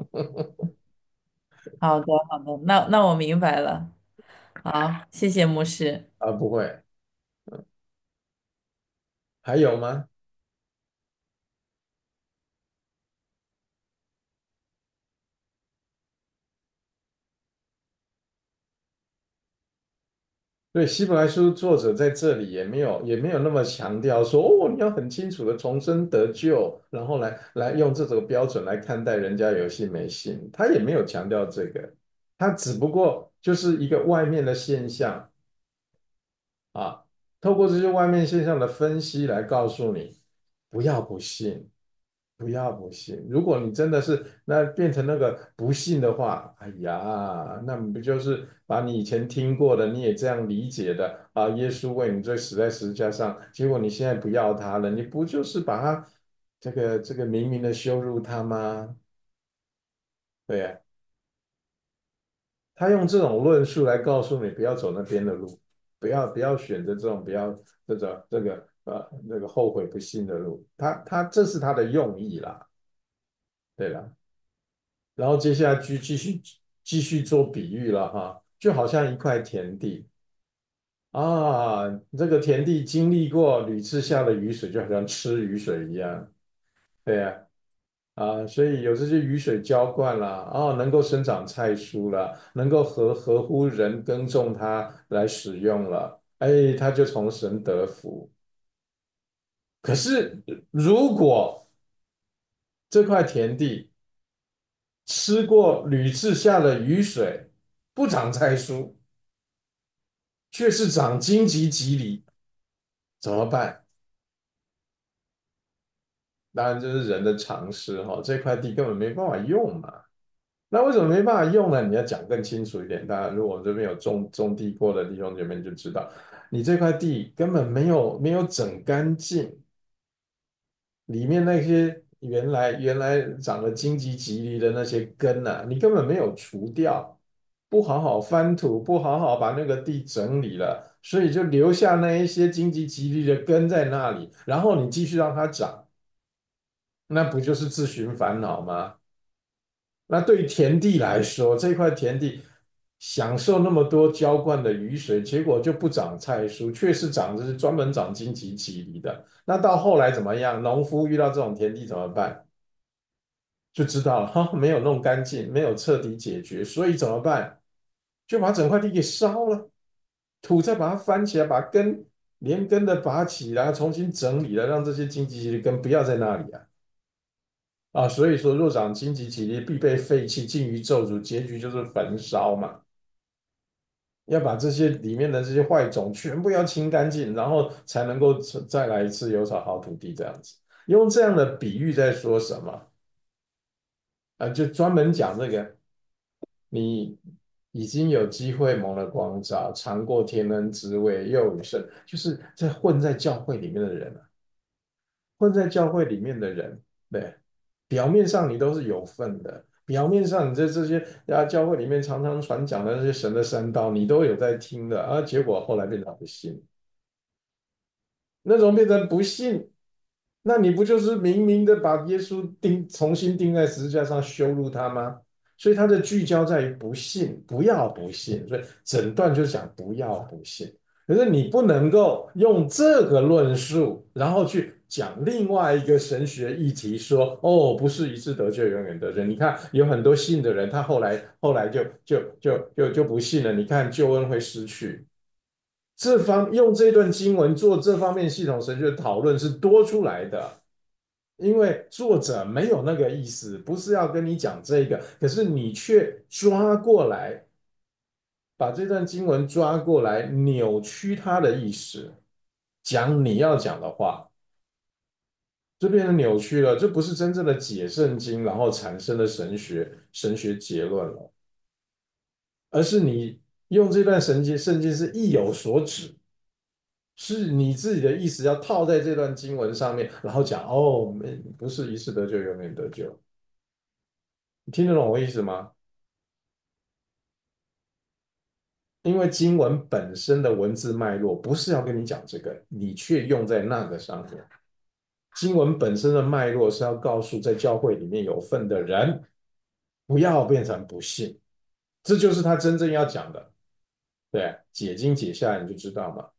好的，好的，那那我明白了。好，谢谢牧师。 啊，不会，还有吗？对，希伯来书作者在这里也没有也没有那么强调说哦，你要很清楚的重生得救，然后来来用这种标准来看待人家有信没信，他也没有强调这个，他只不过就是一个外面的现象啊，透过这些外面现象的分析来告诉你，不要不信，不要不信。如果你真的是那变成那个不信的话，哎呀，那不就是把你以前听过的，你也这样理解的啊？耶稣为你罪死在十字架上，结果你现在不要他了，你不就是把他这个这个明明的羞辱他吗？对呀，他用这种论述来告诉你，不要走那边的路，不要不要选择这种不要这种这个呃那个后悔不信的路，他他这是他的用意啦，对了。然后接下来继继续继续做比喻了哈，就好像一块田地啊，这个田地经历过屡次下的雨水，就好像吃雨水一样，对呀，啊，所以有这些雨水浇灌了，啊，能够生长菜蔬了，能够合合乎人耕种它来使用了，哎，他就从神得福。可是如果这块田地吃过屡次下的雨水，不长菜蔬，却是长荆棘棘藜，怎么办？当然这是人的常识哈，这块地根本没办法用嘛。那为什么没办法用呢？你要讲更清楚一点。大家如果这边有种种地过的弟兄姐妹就知道，你这块地根本没有没有整干净，里面那些原来原来长得荆棘棘藜的那些根啊，你根本没有除掉，不好好翻土，不好好把那个地整理了，所以就留下那一些荆棘棘藜的根在那里，然后你继续让它长，那不就是自寻烦恼吗？那对于田地来说，这块田地享受那么多浇灌的雨水，结果就不长菜蔬，却是长的是专门长荆棘棘藜的。那到后来怎么样？农夫遇到这种田地怎么办？就知道了，哈，没有弄干净，没有彻底解决，所以怎么办？就把整块地给烧了，土再把它翻起来，把根连根的拔起来，重新整理了，让这些荆棘棘的根不要在那里啊。啊，所以说，若长荆棘棘藜，必被废弃，尽于咒诅，结局就是焚烧嘛。要把这些里面的这些坏种全部要清干净，然后才能够再来一次有草好土地这样子。用这样的比喻在说什么？啊，就专门讲这个，你已经有机会蒙了光照，尝过天恩滋味，又与神，就是在混在教会里面的人啊，混在教会里面的人，对。 表面上你都是有份的，表面上你在这些啊教会里面常常传讲的那些神的山道，你都有在听的啊，结果后来变成不信，那种变成不信，那你不就是明明的把耶稣钉重新钉在十字架上羞辱他吗？所以他的聚焦在于不信，不要不信，所以整段就是讲不要不信。可是你不能够用这个论述，然后去讲另外一个神学议题说，哦，不是一次得救，永远得救。你看有很多信的人，他后来后来就就就就就不信了。你看救恩会失去。这方用这段经文做这方面系统神学的讨论是多出来的，因为作者没有那个意思，不是要跟你讲这个，可是你却抓过来，把这段经文抓过来，扭曲它的意思，讲你要讲的话，就变成扭曲了。这不是真正的解圣经，然后产生的神学神学结论了，而是你用这段神经圣经是意有所指。是你自己的意思要套在这段经文上面，然后讲哦，没不是一次得救，永远得救。你听得懂我意思吗？因为经文本身的文字脉络不是要跟你讲这个，你却用在那个上面。经文本身的脉络是要告诉在教会里面有份的人，不要变成不信，这就是他真正要讲的。对，解经解下来你就知道嘛。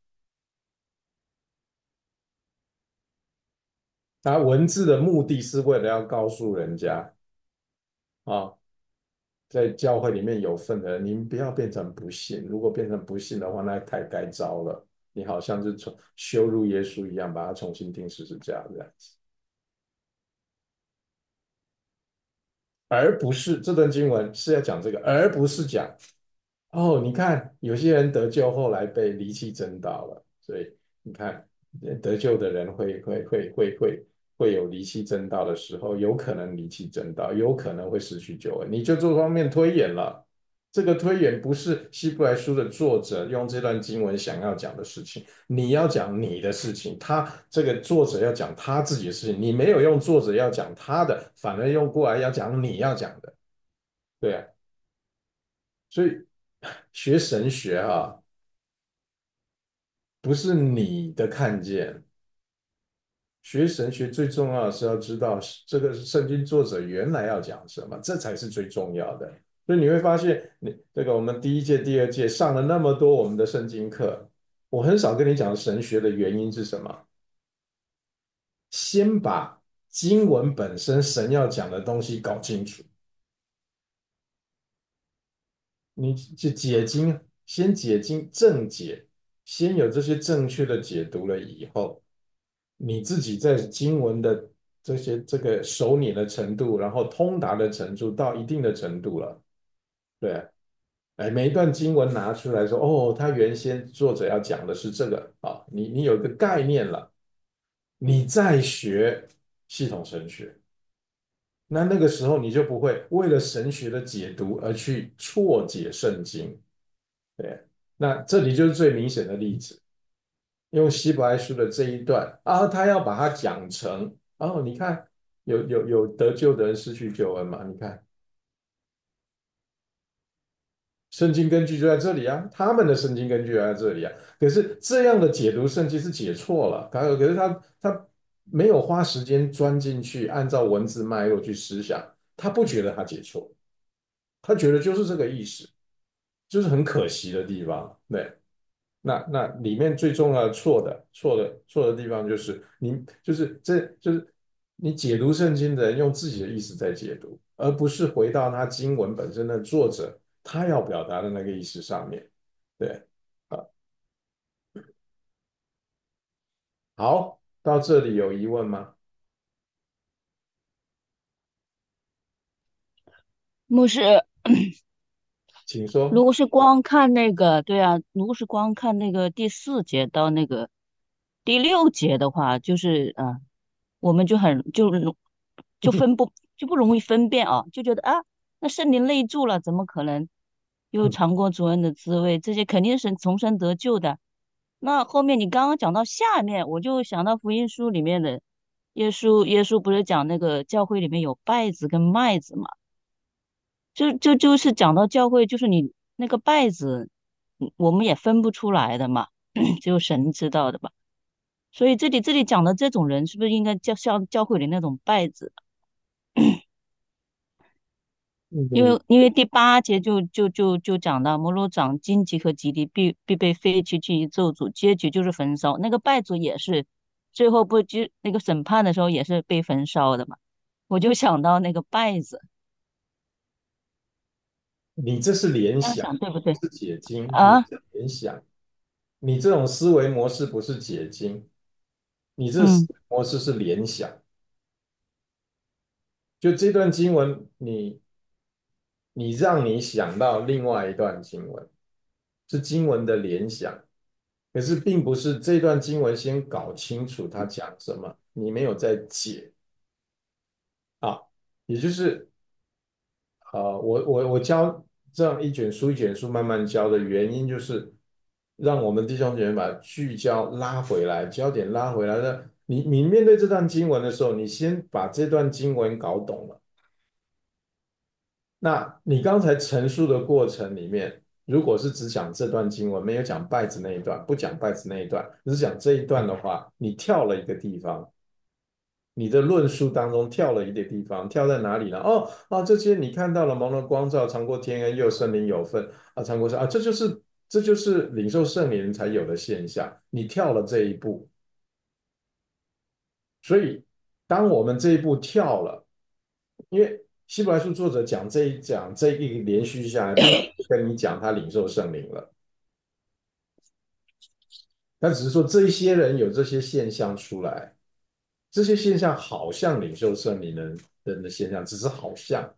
他文字的目的是为了要告诉人家啊，在教会里面有份的人，你们不要变成不信。如果变成不信的话，那太该糟了。你好像是从羞辱耶稣一样，把他重新钉十字架这样子，而不是这段经文是要讲这个，而不是讲哦，你看有些人得救后来被离弃真道了，所以你看得救的人会会会会会会有离弃真道的时候，有可能离弃真道，有可能会失去救恩，你就这方面推演了。这个推演不是希伯来书的作者用这段经文想要讲的事情，你要讲你的事情，他这个作者要讲他自己的事情，你没有用作者要讲他的，反而用过来要讲你要讲的，对啊，所以学神学哈、不是你的看见，学神学最重要的是要知道这个圣经作者原来要讲什么，这才是最重要的。所以你会发现，你这个我们第一届、第二届上了那么多我们的圣经课，我很少跟你讲神学的原因是什么。先把经文本身神要讲的东西搞清楚，你就解经，先解经正解，先有这些正确的解读了以后。你自己在经文的这些这个熟稔的程度，然后通达的程度到一定的程度了，对，哎，每一段经文拿出来说，哦，他原先作者要讲的是这个啊，你你有一个概念了，你再学系统神学，那那个时候你就不会为了神学的解读而去错解圣经，对，那这里就是最明显的例子。用希伯来书的这一段啊，他要把它讲成哦，你看有有有得救的人失去救恩嘛？你看圣经根据就在这里啊，他们的圣经根据就在这里啊。可是这样的解读圣经是解错了，可可是他他没有花时间钻进去，按照文字脉络去思想，他不觉得他解错，他觉得就是这个意思，就是很可惜的地方，对。那那里面最重要的错的错的错的地方就是你就是这就是你解读圣经的人用自己的意思在解读，而不是回到他经文本身的作者他要表达的那个意思上面。对，好，好，到这里有疑问吗？ 牧师， 请说。 如果是光看那个，对啊，如果是光看那个第四节到那个第六节的话，就是啊，我们就很就容就分不就不容易分辨啊，就觉得啊，那圣灵内住了，怎么可能又尝过主恩的滋味？这些肯定是重生得救的。那后面你刚刚讲到下面，我就想到福音书里面的。 耶稣耶稣不是讲那个教会里面有稗子跟麦子嘛？就就就是讲到教会，就是你那个稗子，嗯我们也分不出来的嘛，只有神知道的吧。所以这里这里讲的这种人，是不是应该叫像教会里那种稗子？因嗯， 为因为第八节就就就就讲到摩罗长荆棘和吉藜必必被废去，进行咒诅，结局就是焚烧。那个稗子也是最后不就那个审判的时候也是被焚烧的嘛。我就想到那个稗子， 你这是联这样想， 想对不对？ 是解经，你啊， 是联想，你这种思维模式不是解经，你这思嗯。 维模式是联想。就这段经文，你你让你想到另外一段经文，是经文的联想，可是并不是这段经文先搞清楚它讲什么，你没有在解啊，也就是呃，我我我教这样一卷书一卷书慢慢教的原因，就是让我们弟兄姐妹把聚焦拉回来，焦点拉回来的。你你面对这段经文的时候，你先把这段经文搞懂了。那你刚才陈述的过程里面，如果是只讲这段经文，没有讲拜子那一段，不讲拜子那一段，只讲这一段的话，你跳了一个地方，你的论述当中跳了一个地方，跳在哪里呢？哦啊，这些你看到了，蒙了光照，尝过天恩，又圣灵有份啊，尝过圣啊，这就是这就是领受圣灵才有的现象。你跳了这一步，所以当我们这一步跳了，因为希伯来书作者讲这一讲这一个连续下来，并不是跟你讲他领受圣灵了，他只是说这一些人有这些现象出来，这些现象好像领受圣灵的人的现象，只是好像。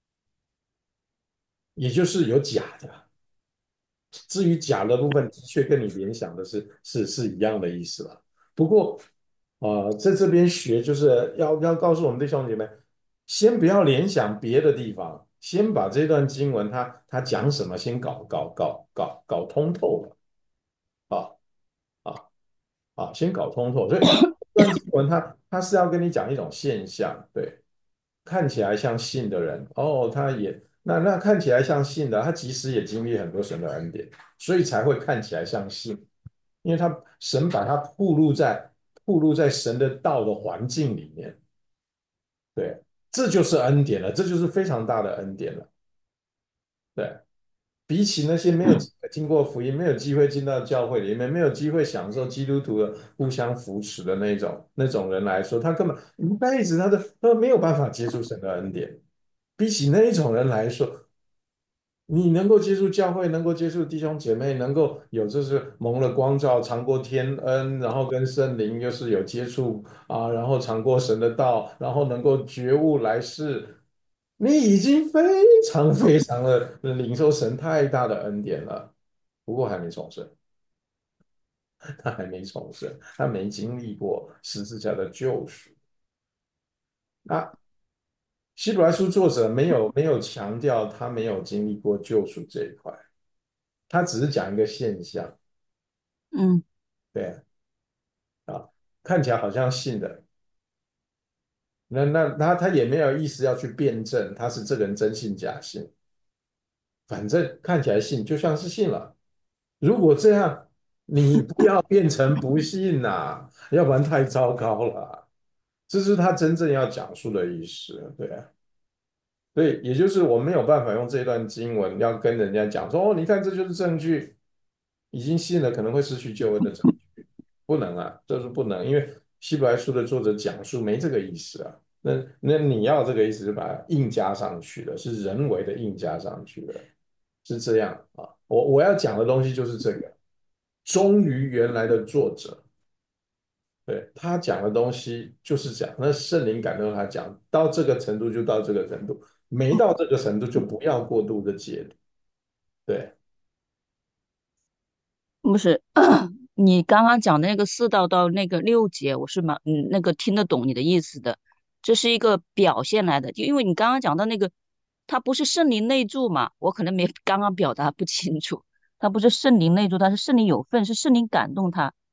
也就是有假的。至于假的部分，的确跟你联想的是是是一样的意思了。不过，呃，在这边学就是要要告诉我们弟兄姐妹，先不要联想别的地方，先把这段经文它它讲什么先搞搞搞搞搞通透了啊啊啊，先搞通透。所以这段经文它它是要跟你讲一种现象，对，看起来像信的人，哦，他也那那看起来像信的，他其实也经历很多神的恩典，所以才会看起来像信，因为他神把他暴露在暴露在神的道的环境里面，对，这就是恩典了，这就是非常大的恩典了，对。比起那些没有经过福音、没有机会进到教会里面、没有机会享受基督徒的互相扶持的那种那种人来说，他根本一辈子他都都没有办法接触神的恩典。比起那一种人来说，你能够接触教会，能够接触弟兄姐妹，能够有就是蒙了光照，尝过天恩，然后跟圣灵又是有接触啊，然后尝过神的道，然后能够觉悟来世，你已经非常非常的领受神太大的恩典了。不过还没重生，他还没重生，他没经历过十字架的救赎。那希伯来书作者没有没有强调他没有经历过救赎这一块。他只是讲一个现象， 嗯。 对啊，看起来好像信的，那那他他也没有意思要去辩证他是这个人真信假信，反正看起来信就像是信了。如果这样，你不要变成不信呐、要不然太糟糕了。这是他真正要讲述的意思，对啊。所以也就是我没有办法用这段经文要跟人家讲说，哦，你看这就是证据，已经信了可能会失去救恩的证据，不能啊，这是不能，因为希伯来书的作者讲述没这个意思啊。那那你要这个意思，就把它硬加上去了，是人为的硬加上去了，是这样啊。我我要讲的东西就是这个，忠于原来的作者。对，他讲的东西就是讲，那圣灵感动他讲到这个程度就到这个程度，没到这个程度就不要过度的解读。对， 不是，你刚刚讲的那个四道到那个六节，我是蛮嗯那个听得懂你的意思的，这是一个表现来的，就因为你刚刚讲到那个，它不是圣灵内住嘛，我可能没刚刚表达不清楚，它不是圣灵内住，它是圣灵有份，是圣灵感动他，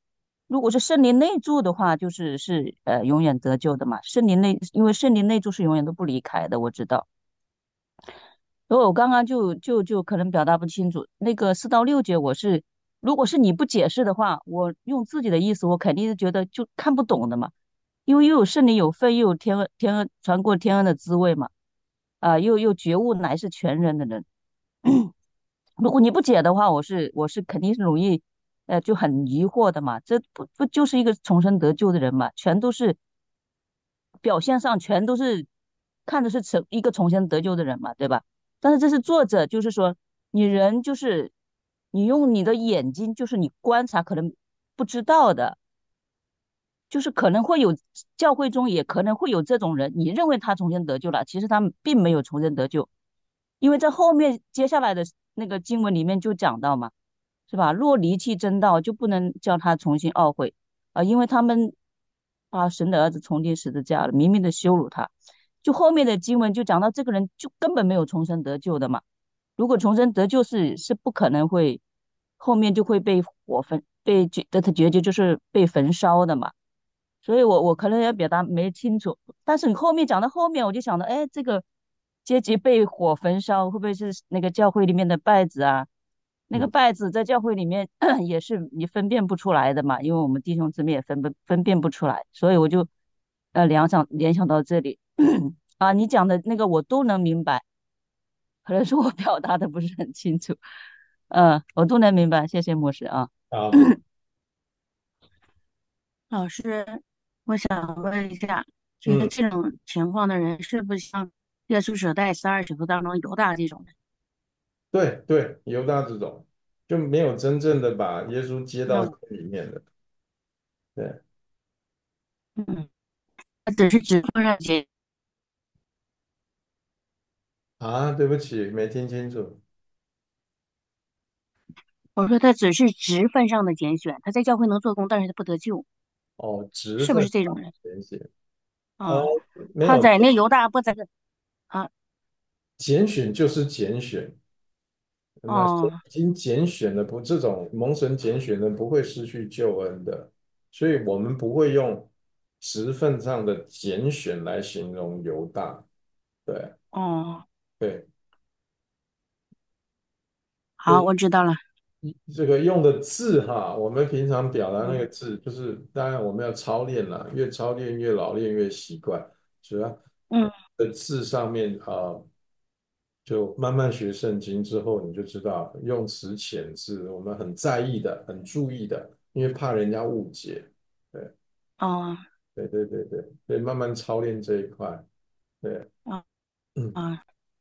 如果是圣灵内住的话，就是是呃永远得救的嘛。圣灵内，因为圣灵内住是永远都不离开的，我知道。所以我刚刚就就就可能表达不清楚。那个四到六节，我是如果是你不解释的话，我用自己的意思，我肯定是觉得就看不懂的嘛。因为又有圣灵有份，又有天恩天恩尝过天恩的滋味嘛，啊、又又觉悟乃是全人的人。如果你不解的话，我是我是肯定是容易，呃，就很疑惑的嘛。这不不就是一个重生得救的人嘛？全都是表现上全都是看着是成一个重生得救的人嘛，对吧？但是这是作者，就是说你人就是你用你的眼睛，就是你观察可能不知道的，就是可能会有教会中也可能会有这种人，你认为他重生得救了，其实他们并没有重生得救，因为在后面接下来的那个经文里面就讲到嘛，是吧？若离弃真道，就不能叫他重新懊悔啊、因为他们把神的儿子重钉十字架了，明明的羞辱他。就后面的经文就讲到这个人就根本没有重生得救的嘛。如果重生得救是是不可能会后面就会被火焚，被决的他结局就是被焚烧的嘛。所以我我可能要表达没清楚，但是你后面讲到后面，我就想到，哎，这个阶级被火焚烧，会不会是那个教会里面的拜子啊？那个嗯， 拜子在教会里面也是你分辨不出来的嘛，因为我们弟兄姊妹也分不分辨不出来，所以我就呃联想联想到这里啊，你讲的那个我都能明白，可能是我表达的不是很清楚，嗯，我都能明白，谢谢牧师啊。 好，没， 老师，我想问一下，觉得嗯， 这种情况的人是不是像耶稣时代十二使徒当中犹大这种人？ 对对，犹大这种就没有真正的把耶稣接到心嗯里面的。对嗯，他只是指缝上结， 啊，对不起，没听清楚。 我说他只是职分上的拣选，他在教会能做工，但是他不得救， 哦，职是不分是这种人？ 简写，呃， 啊、 没有， 他在那犹大不在啊， 拣选就是拣选，那神哦已经拣选了，不，这种蒙神拣选的不会失去救恩的，所以我们不会用职分上的拣选来形容犹大。对哦， 对， 好，我知道了。 这个用的字哈，我们平常表达那个嗯字，就是当然我们要操练了，越操练越老练越习惯，主要嗯的字上面啊、呃就慢慢学圣经之后，你就知道用词遣字，我们很在意的，很注意的，因为怕人家误解。对哦对对对对，所以慢慢操练这一块。对， 哦嗯， 哦，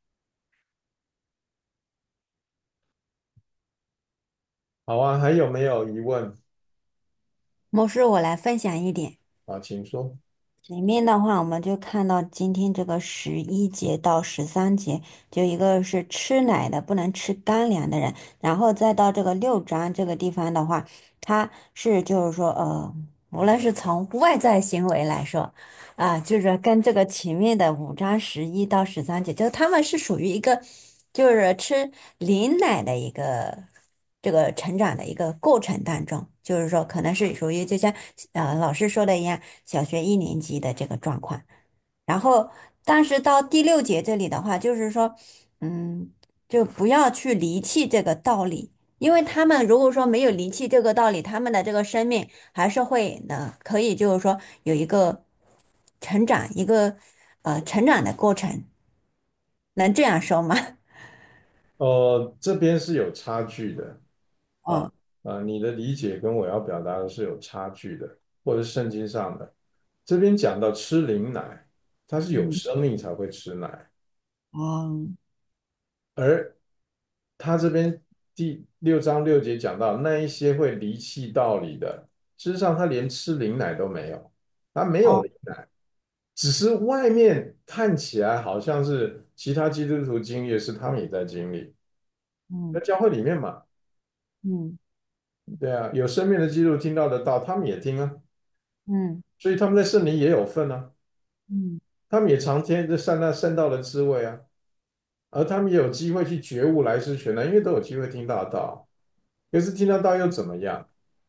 好啊，还有没有疑问？ 牧师，我来分享一点。 啊，请说。 里面的话，我们就看到今天这个十一节到十三节，就一个是吃奶的不能吃干粮的人，然后再到这个六章这个地方的话，它是就是说，呃，无论是从外在行为来说，啊、就是跟这个前面的五章十一到十三节，就是他们是属于一个就是吃灵奶的一个这个成长的一个过程当中，就是说可能是属于就像呃老师说的一样。小学一年级的这个状况。然后，但是到第六节这里的话，就是说，嗯，就不要去离弃这个道理，因为他们如果说没有离弃这个道理，他们的这个生命还是会呢，可以就是说有一个成长，一个呃成长的过程，能这样说吗？ 呃，这边是有差距的。啊哦啊，你的理解跟我要表达的是有差距的，或者是圣经上的。这边讲到吃灵奶，它是有嗯生命才会吃奶， 哦而他这边第六章六节讲到那一些会离弃道理的，事实上他连吃灵奶都没有，他没有哦灵奶，只是外面看起来好像是其他基督徒经历的是他们也在经历，在嗯教会里面嘛， 嗯对啊，有生命的基督徒听到的道，他们也听啊， 嗯所以他们在圣灵也有份啊， 嗯他们也尝天这善那圣道的滋味啊，而他们也有机会去觉悟来世权呢，因为都有机会听到道，可是听到道又怎么样？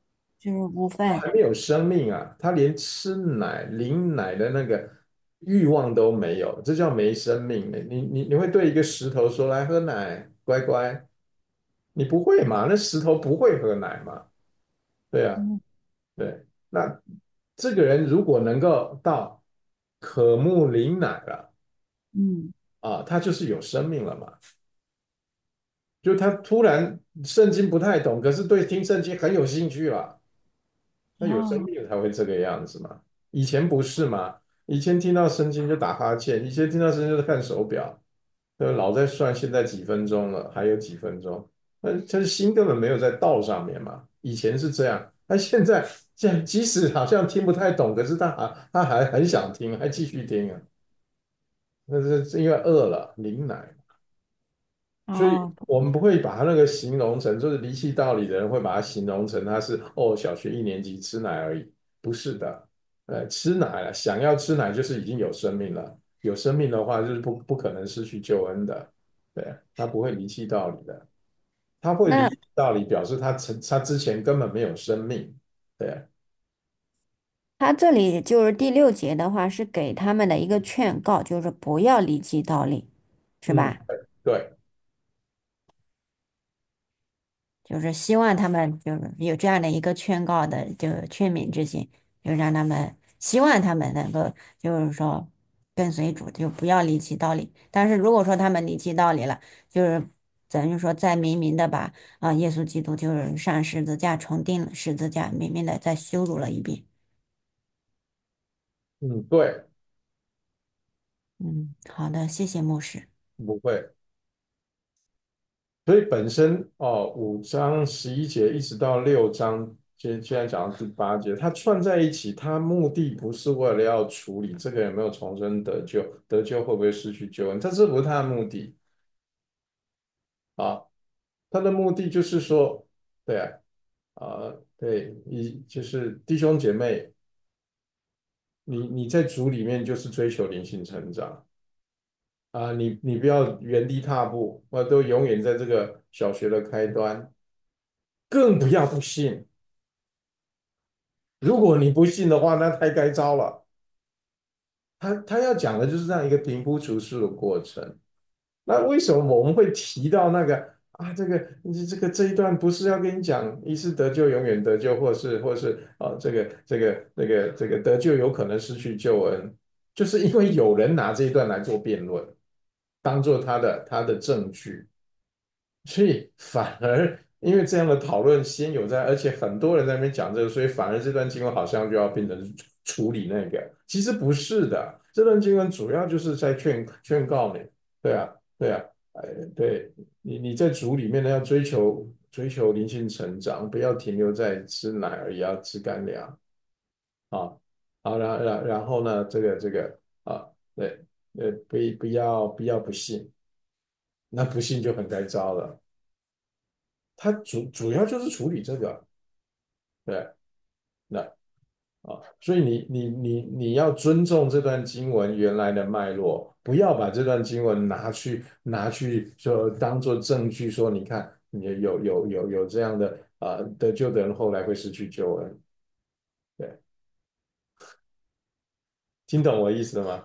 就是无份。 还没有生命啊，他连吃奶、领奶的那个欲望都没有，这叫没生命。你你你会对一个石头说来喝奶，乖乖，你不会嘛？那石头不会喝奶嘛？对啊， 嗯对。那这个人如果能够到渴慕领奶了嗯， 啊，他就是有生命了嘛。就他突然圣经不太懂，可是对听圣经很有兴趣了。那有生哦， 命才会这个样子嘛？以前不是嘛？以前听到圣经就打哈欠，以前听到圣经就看手表，呃，老在算现在几分钟了，还有几分钟。那他的心根本没有在道上面嘛。以前是这样，那现在现在即使好像听不太懂，可是他还他还很想听，还继续听啊。那是是因为饿了，领奶。所以哦， 我们不会把他那个形容成，就是离弃道理的人会把它形容成他是哦小学一年级吃奶而已，不是的，呃，吃奶了，想要吃奶就是已经有生命了，有生命的话就是不不可能失去救恩的，对，他不会离弃道理的，他会离那弃道理表示他曾他之前根本没有生命，对， 他这里就是第六节的话，是给他们的一个劝告，就是不要离弃道理，是嗯， 吧？ 对， 就是希望他们就是有这样的一个劝告的，就是劝勉之心，就让他们希望他们能够就是说跟随主，就不要离弃道理。但是如果说他们离弃道理了，就是咱就说再明明的把啊耶稣基督就是上十字架重钉了十字架，明明的再羞辱了一遍。 嗯对， 嗯，好的，谢谢牧师。 不会。所以本身哦，五章十一节一直到六章，现现在讲到第八节，它串在一起，它目的不是为了要处理这个有没有重生得救，得救会不会失去救恩，这这不是它的目的啊，它的目的就是说，对啊，啊对，一就是弟兄姐妹，你你在主里面就是追求灵性成长啊，你你不要原地踏步，我都永远在这个小学的开端，更不要不信。如果你不信的话，那太该糟了。他他要讲的就是这样一个平铺直述的过程。那为什么我们会提到那个啊？这个你这个这一段不是要跟你讲一次得救永远得救，或是或是啊这个这个这个这个得救有可能失去救恩，就是因为有人拿这一段来做辩论，当做他的他的证据。所以反而因为这样的讨论先有在，而且很多人在那边讲这个，所以反而这段经文好像就要变成处理那个，其实不是的。这段经文主要就是在劝劝告你，对啊，对啊，哎，对你你在主里面呢要追求追求灵性成长，不要停留在吃奶而已，要吃干粮啊。好，然然然后呢，这个这个啊，对，呃，不不要不要不信，那不信就很该糟了。它主主要就是处理这个，对，那啊，所以你你你你要尊重这段经文原来的脉络，不要把这段经文拿去拿去说当做证据，说你看你有有有有这样的啊、呃得救的人后来会失去救恩，对，听懂我意思了吗？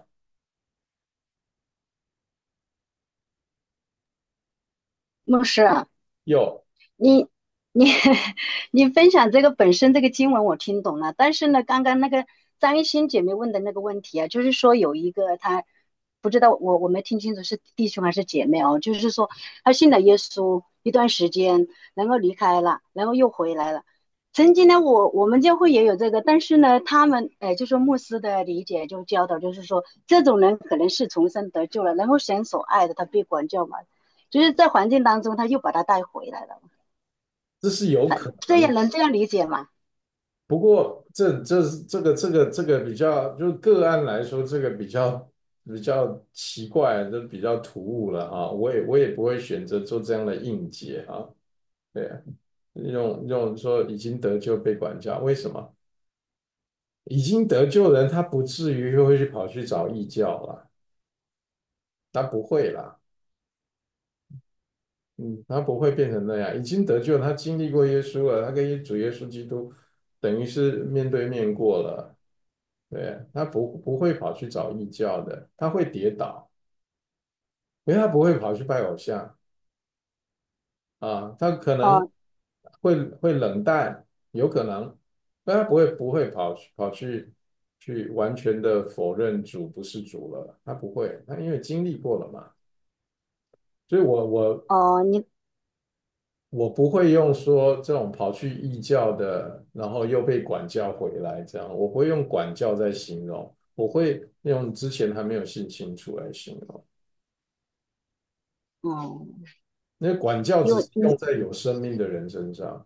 牧师啊， 有， 你你你分享这个本身这个经文我听懂了，但是呢，刚刚那个张一新姐妹问的那个问题啊，就是说有一个她不知道我我没听清楚是弟兄还是姐妹哦，就是说他信了耶稣一段时间，然后离开了，然后又回来了。曾经呢，我我们教会也有这个，但是呢，他们哎，就说牧师的理解就教导，就是说这种人可能是重生得救了，然后神所爱的，他被管教嘛，就是在环境当中，他又把他带回来了。 这是有可这样能， 能这样理解吗？ 不过这这这个这个这个比较，就个案来说，这个比较比较奇怪，就比较突兀了啊。我也我也不会选择做这样的应解啊。对啊，用用说已经得救被管教，为什么？已经得救的人他不至于又会去跑去找异教了，他不会啦，嗯，他不会变成那样。已经得救，他经历过耶稣了，他跟主耶稣基督等于是面对面过了。对，他不不会跑去找异教的，他会跌倒，因为他不会跑去拜偶像啊，他可能哦会会冷淡，有可能，但他不会不会跑去跑去去完全的否认主不是主了，他不会，他因为经历过了嘛，所以我我哦，你我不会用说这种跑去异教的，然后又被管教回来这样，我不会用管教在形容，我会用之前还没有信清楚来形容。 哦， 那管教只是用因为你在有生命的人身上。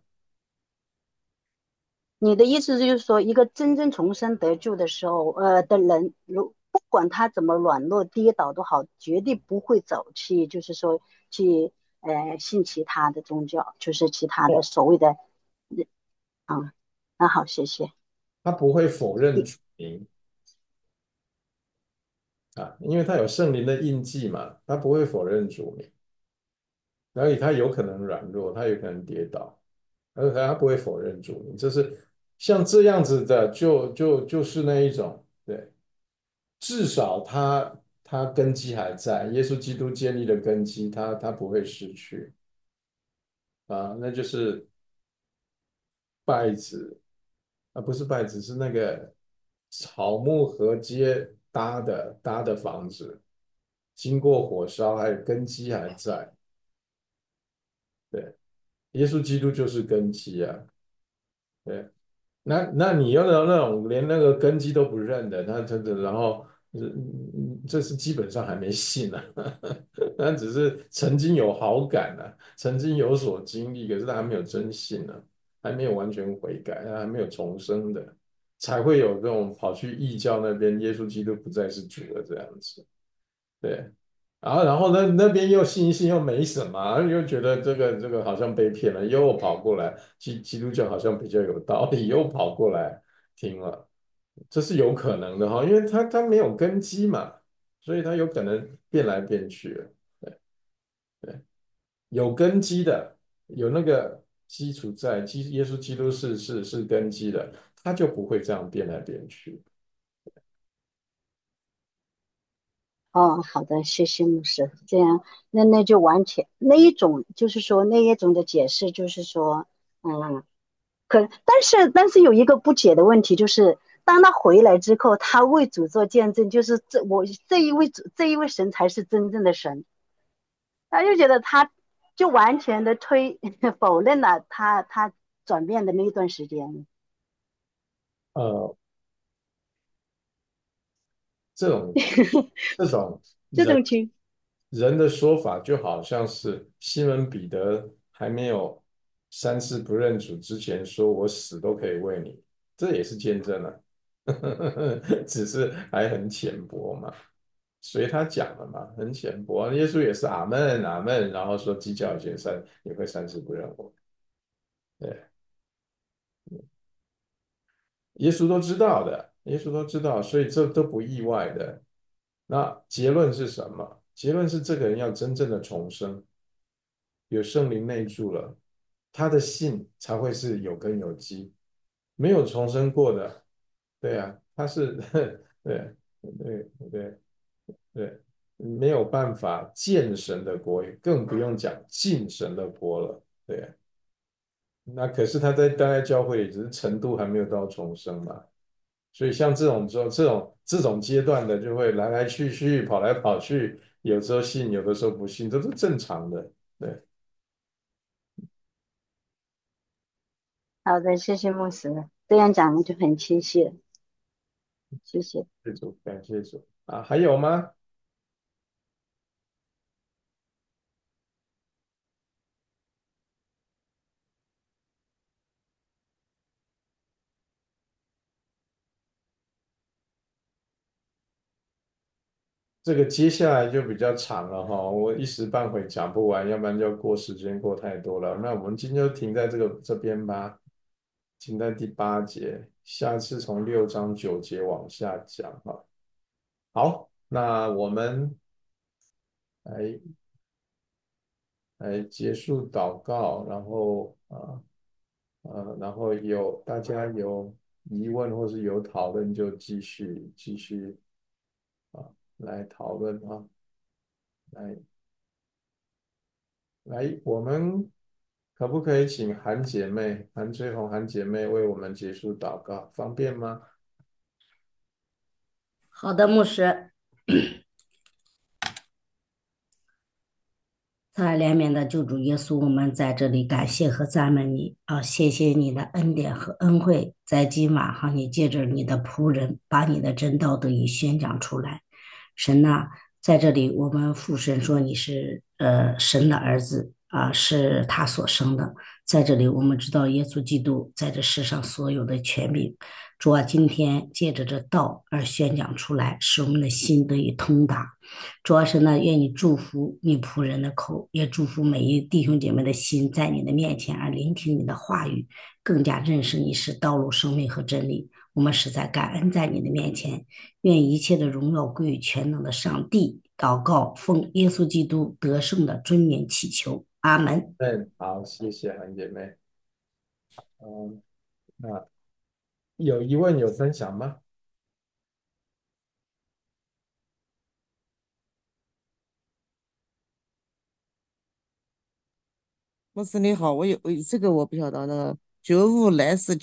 你的意思就是说，一个真正重生得救的时候，呃的人，如不管他怎么软弱跌倒都好，绝对不会走去，就是说去呃信其他的宗教，就是其他的所谓的，啊，那好，谢谢。 他不会否认主名啊，因为他有圣灵的印记嘛，他不会否认主名，然后他有可能软弱，他有可能跌倒，而且他不会否认主名，就是像这样子的，就就就是那一种，对，至少他他根基还在，耶稣基督建立的根基，他他不会失去啊，那就是稗子啊，不是稗子，是那个草木合接搭的搭的房子，经过火烧，还有根基还在。对，耶稣基督就是根基啊。对，那那你用的那种连那个根基都不认的，那真的，然后嗯这是基本上还没信呢、啊，那只是曾经有好感呢、啊，曾经有所经历，可是他还没有真信呢、啊，还没有完全悔改，他还没有重生的，才会有这种跑去异教那边，耶稣基督不再是主了这样子。对，然后然后那那边又信一信又没什么，又觉得这个这个好像被骗了，又跑过来，基基督教好像比较有道理，又跑过来听了，这是有可能的哈，因为他他没有根基嘛，所以他有可能变来变去了。对对，有根基的，有那个基础在，基耶稣基督是是是根基的，他就不会这样变来变去。 哦，好的，谢谢牧师。这样，那那就完全那一种，就是说那一种的解释，就是说，嗯，可但是但是有一个不解的问题，就是当他回来之后，他为主做见证，就是这我这一位主这一位神才是真正的神，他就觉得他就完全的推否认了他他转变的那一段时间。 呃，这种这种人这种情人的说法，就好像是西门彼得还没有三次不认主之前说：“我死都可以为你。”这也是见证啊，只是还很浅薄嘛，随他讲了嘛，很浅薄。耶稣也是阿门阿门，然后说鸡叫以前三也会三次不认我。对，耶稣都知道的，耶稣都知道，所以这都不意外的。那结论是什么？结论是这个人要真正的重生，有圣灵内住了，他的信才会是有根有基。没有重生过的，对啊，他是对对对对，没有办法见神的国，更不用讲进神的国了。对啊，那可是他在待在教会里，只是程度还没有到重生嘛。所以像这种这种这种这种阶段的，就会来来去去，跑来跑去，有时候信，有的时候不信，这是正常的。对， 好的，谢谢牧师，这样讲的就很清晰了，谢谢。 这主感谢主啊，还有吗？这个接下来就比较长了哈，我一时半会讲不完，要不然就过时间过太多了。那我们今天就停在这个这边吧，停在第八节，下次从六章九节往下讲哈。好，那我们来来结束祷告，然后啊。 呃，然后有大家有疑问或是有讨论，就继续继续啊来讨论啊，来来，我们可不可以请韩姐妹、韩翠红、韩姐妹为我们结束祷告，方便吗？ 好的，牧师。慈爱怜悯的救主耶稣，我们在这里感谢和赞美你啊！谢谢你的恩典和恩惠，在今晚哈，你借着你的仆人，把你的真道得以宣讲出来。神呐、在这里我们父神说你是呃神的儿子啊，是他所生的。在这里我们知道耶稣基督在这世上所有的权柄，主啊，今天借着这道而宣讲出来，使我们的心得以通达。主要是呢，愿你祝福你仆人的口，也祝福每一弟兄姐妹的心，在你的面前而聆听你的话语，更加认识你是道路、生命和真理。我们实在感恩在你的面前，愿一切的荣耀归于全能的上帝。祷告，奉耶稣基督得胜的尊名祈求，阿门。 嗯，好，谢谢韩姐妹。嗯，那有疑问有分享吗？ 牧师你好，我有我这个我不晓得那个觉悟来世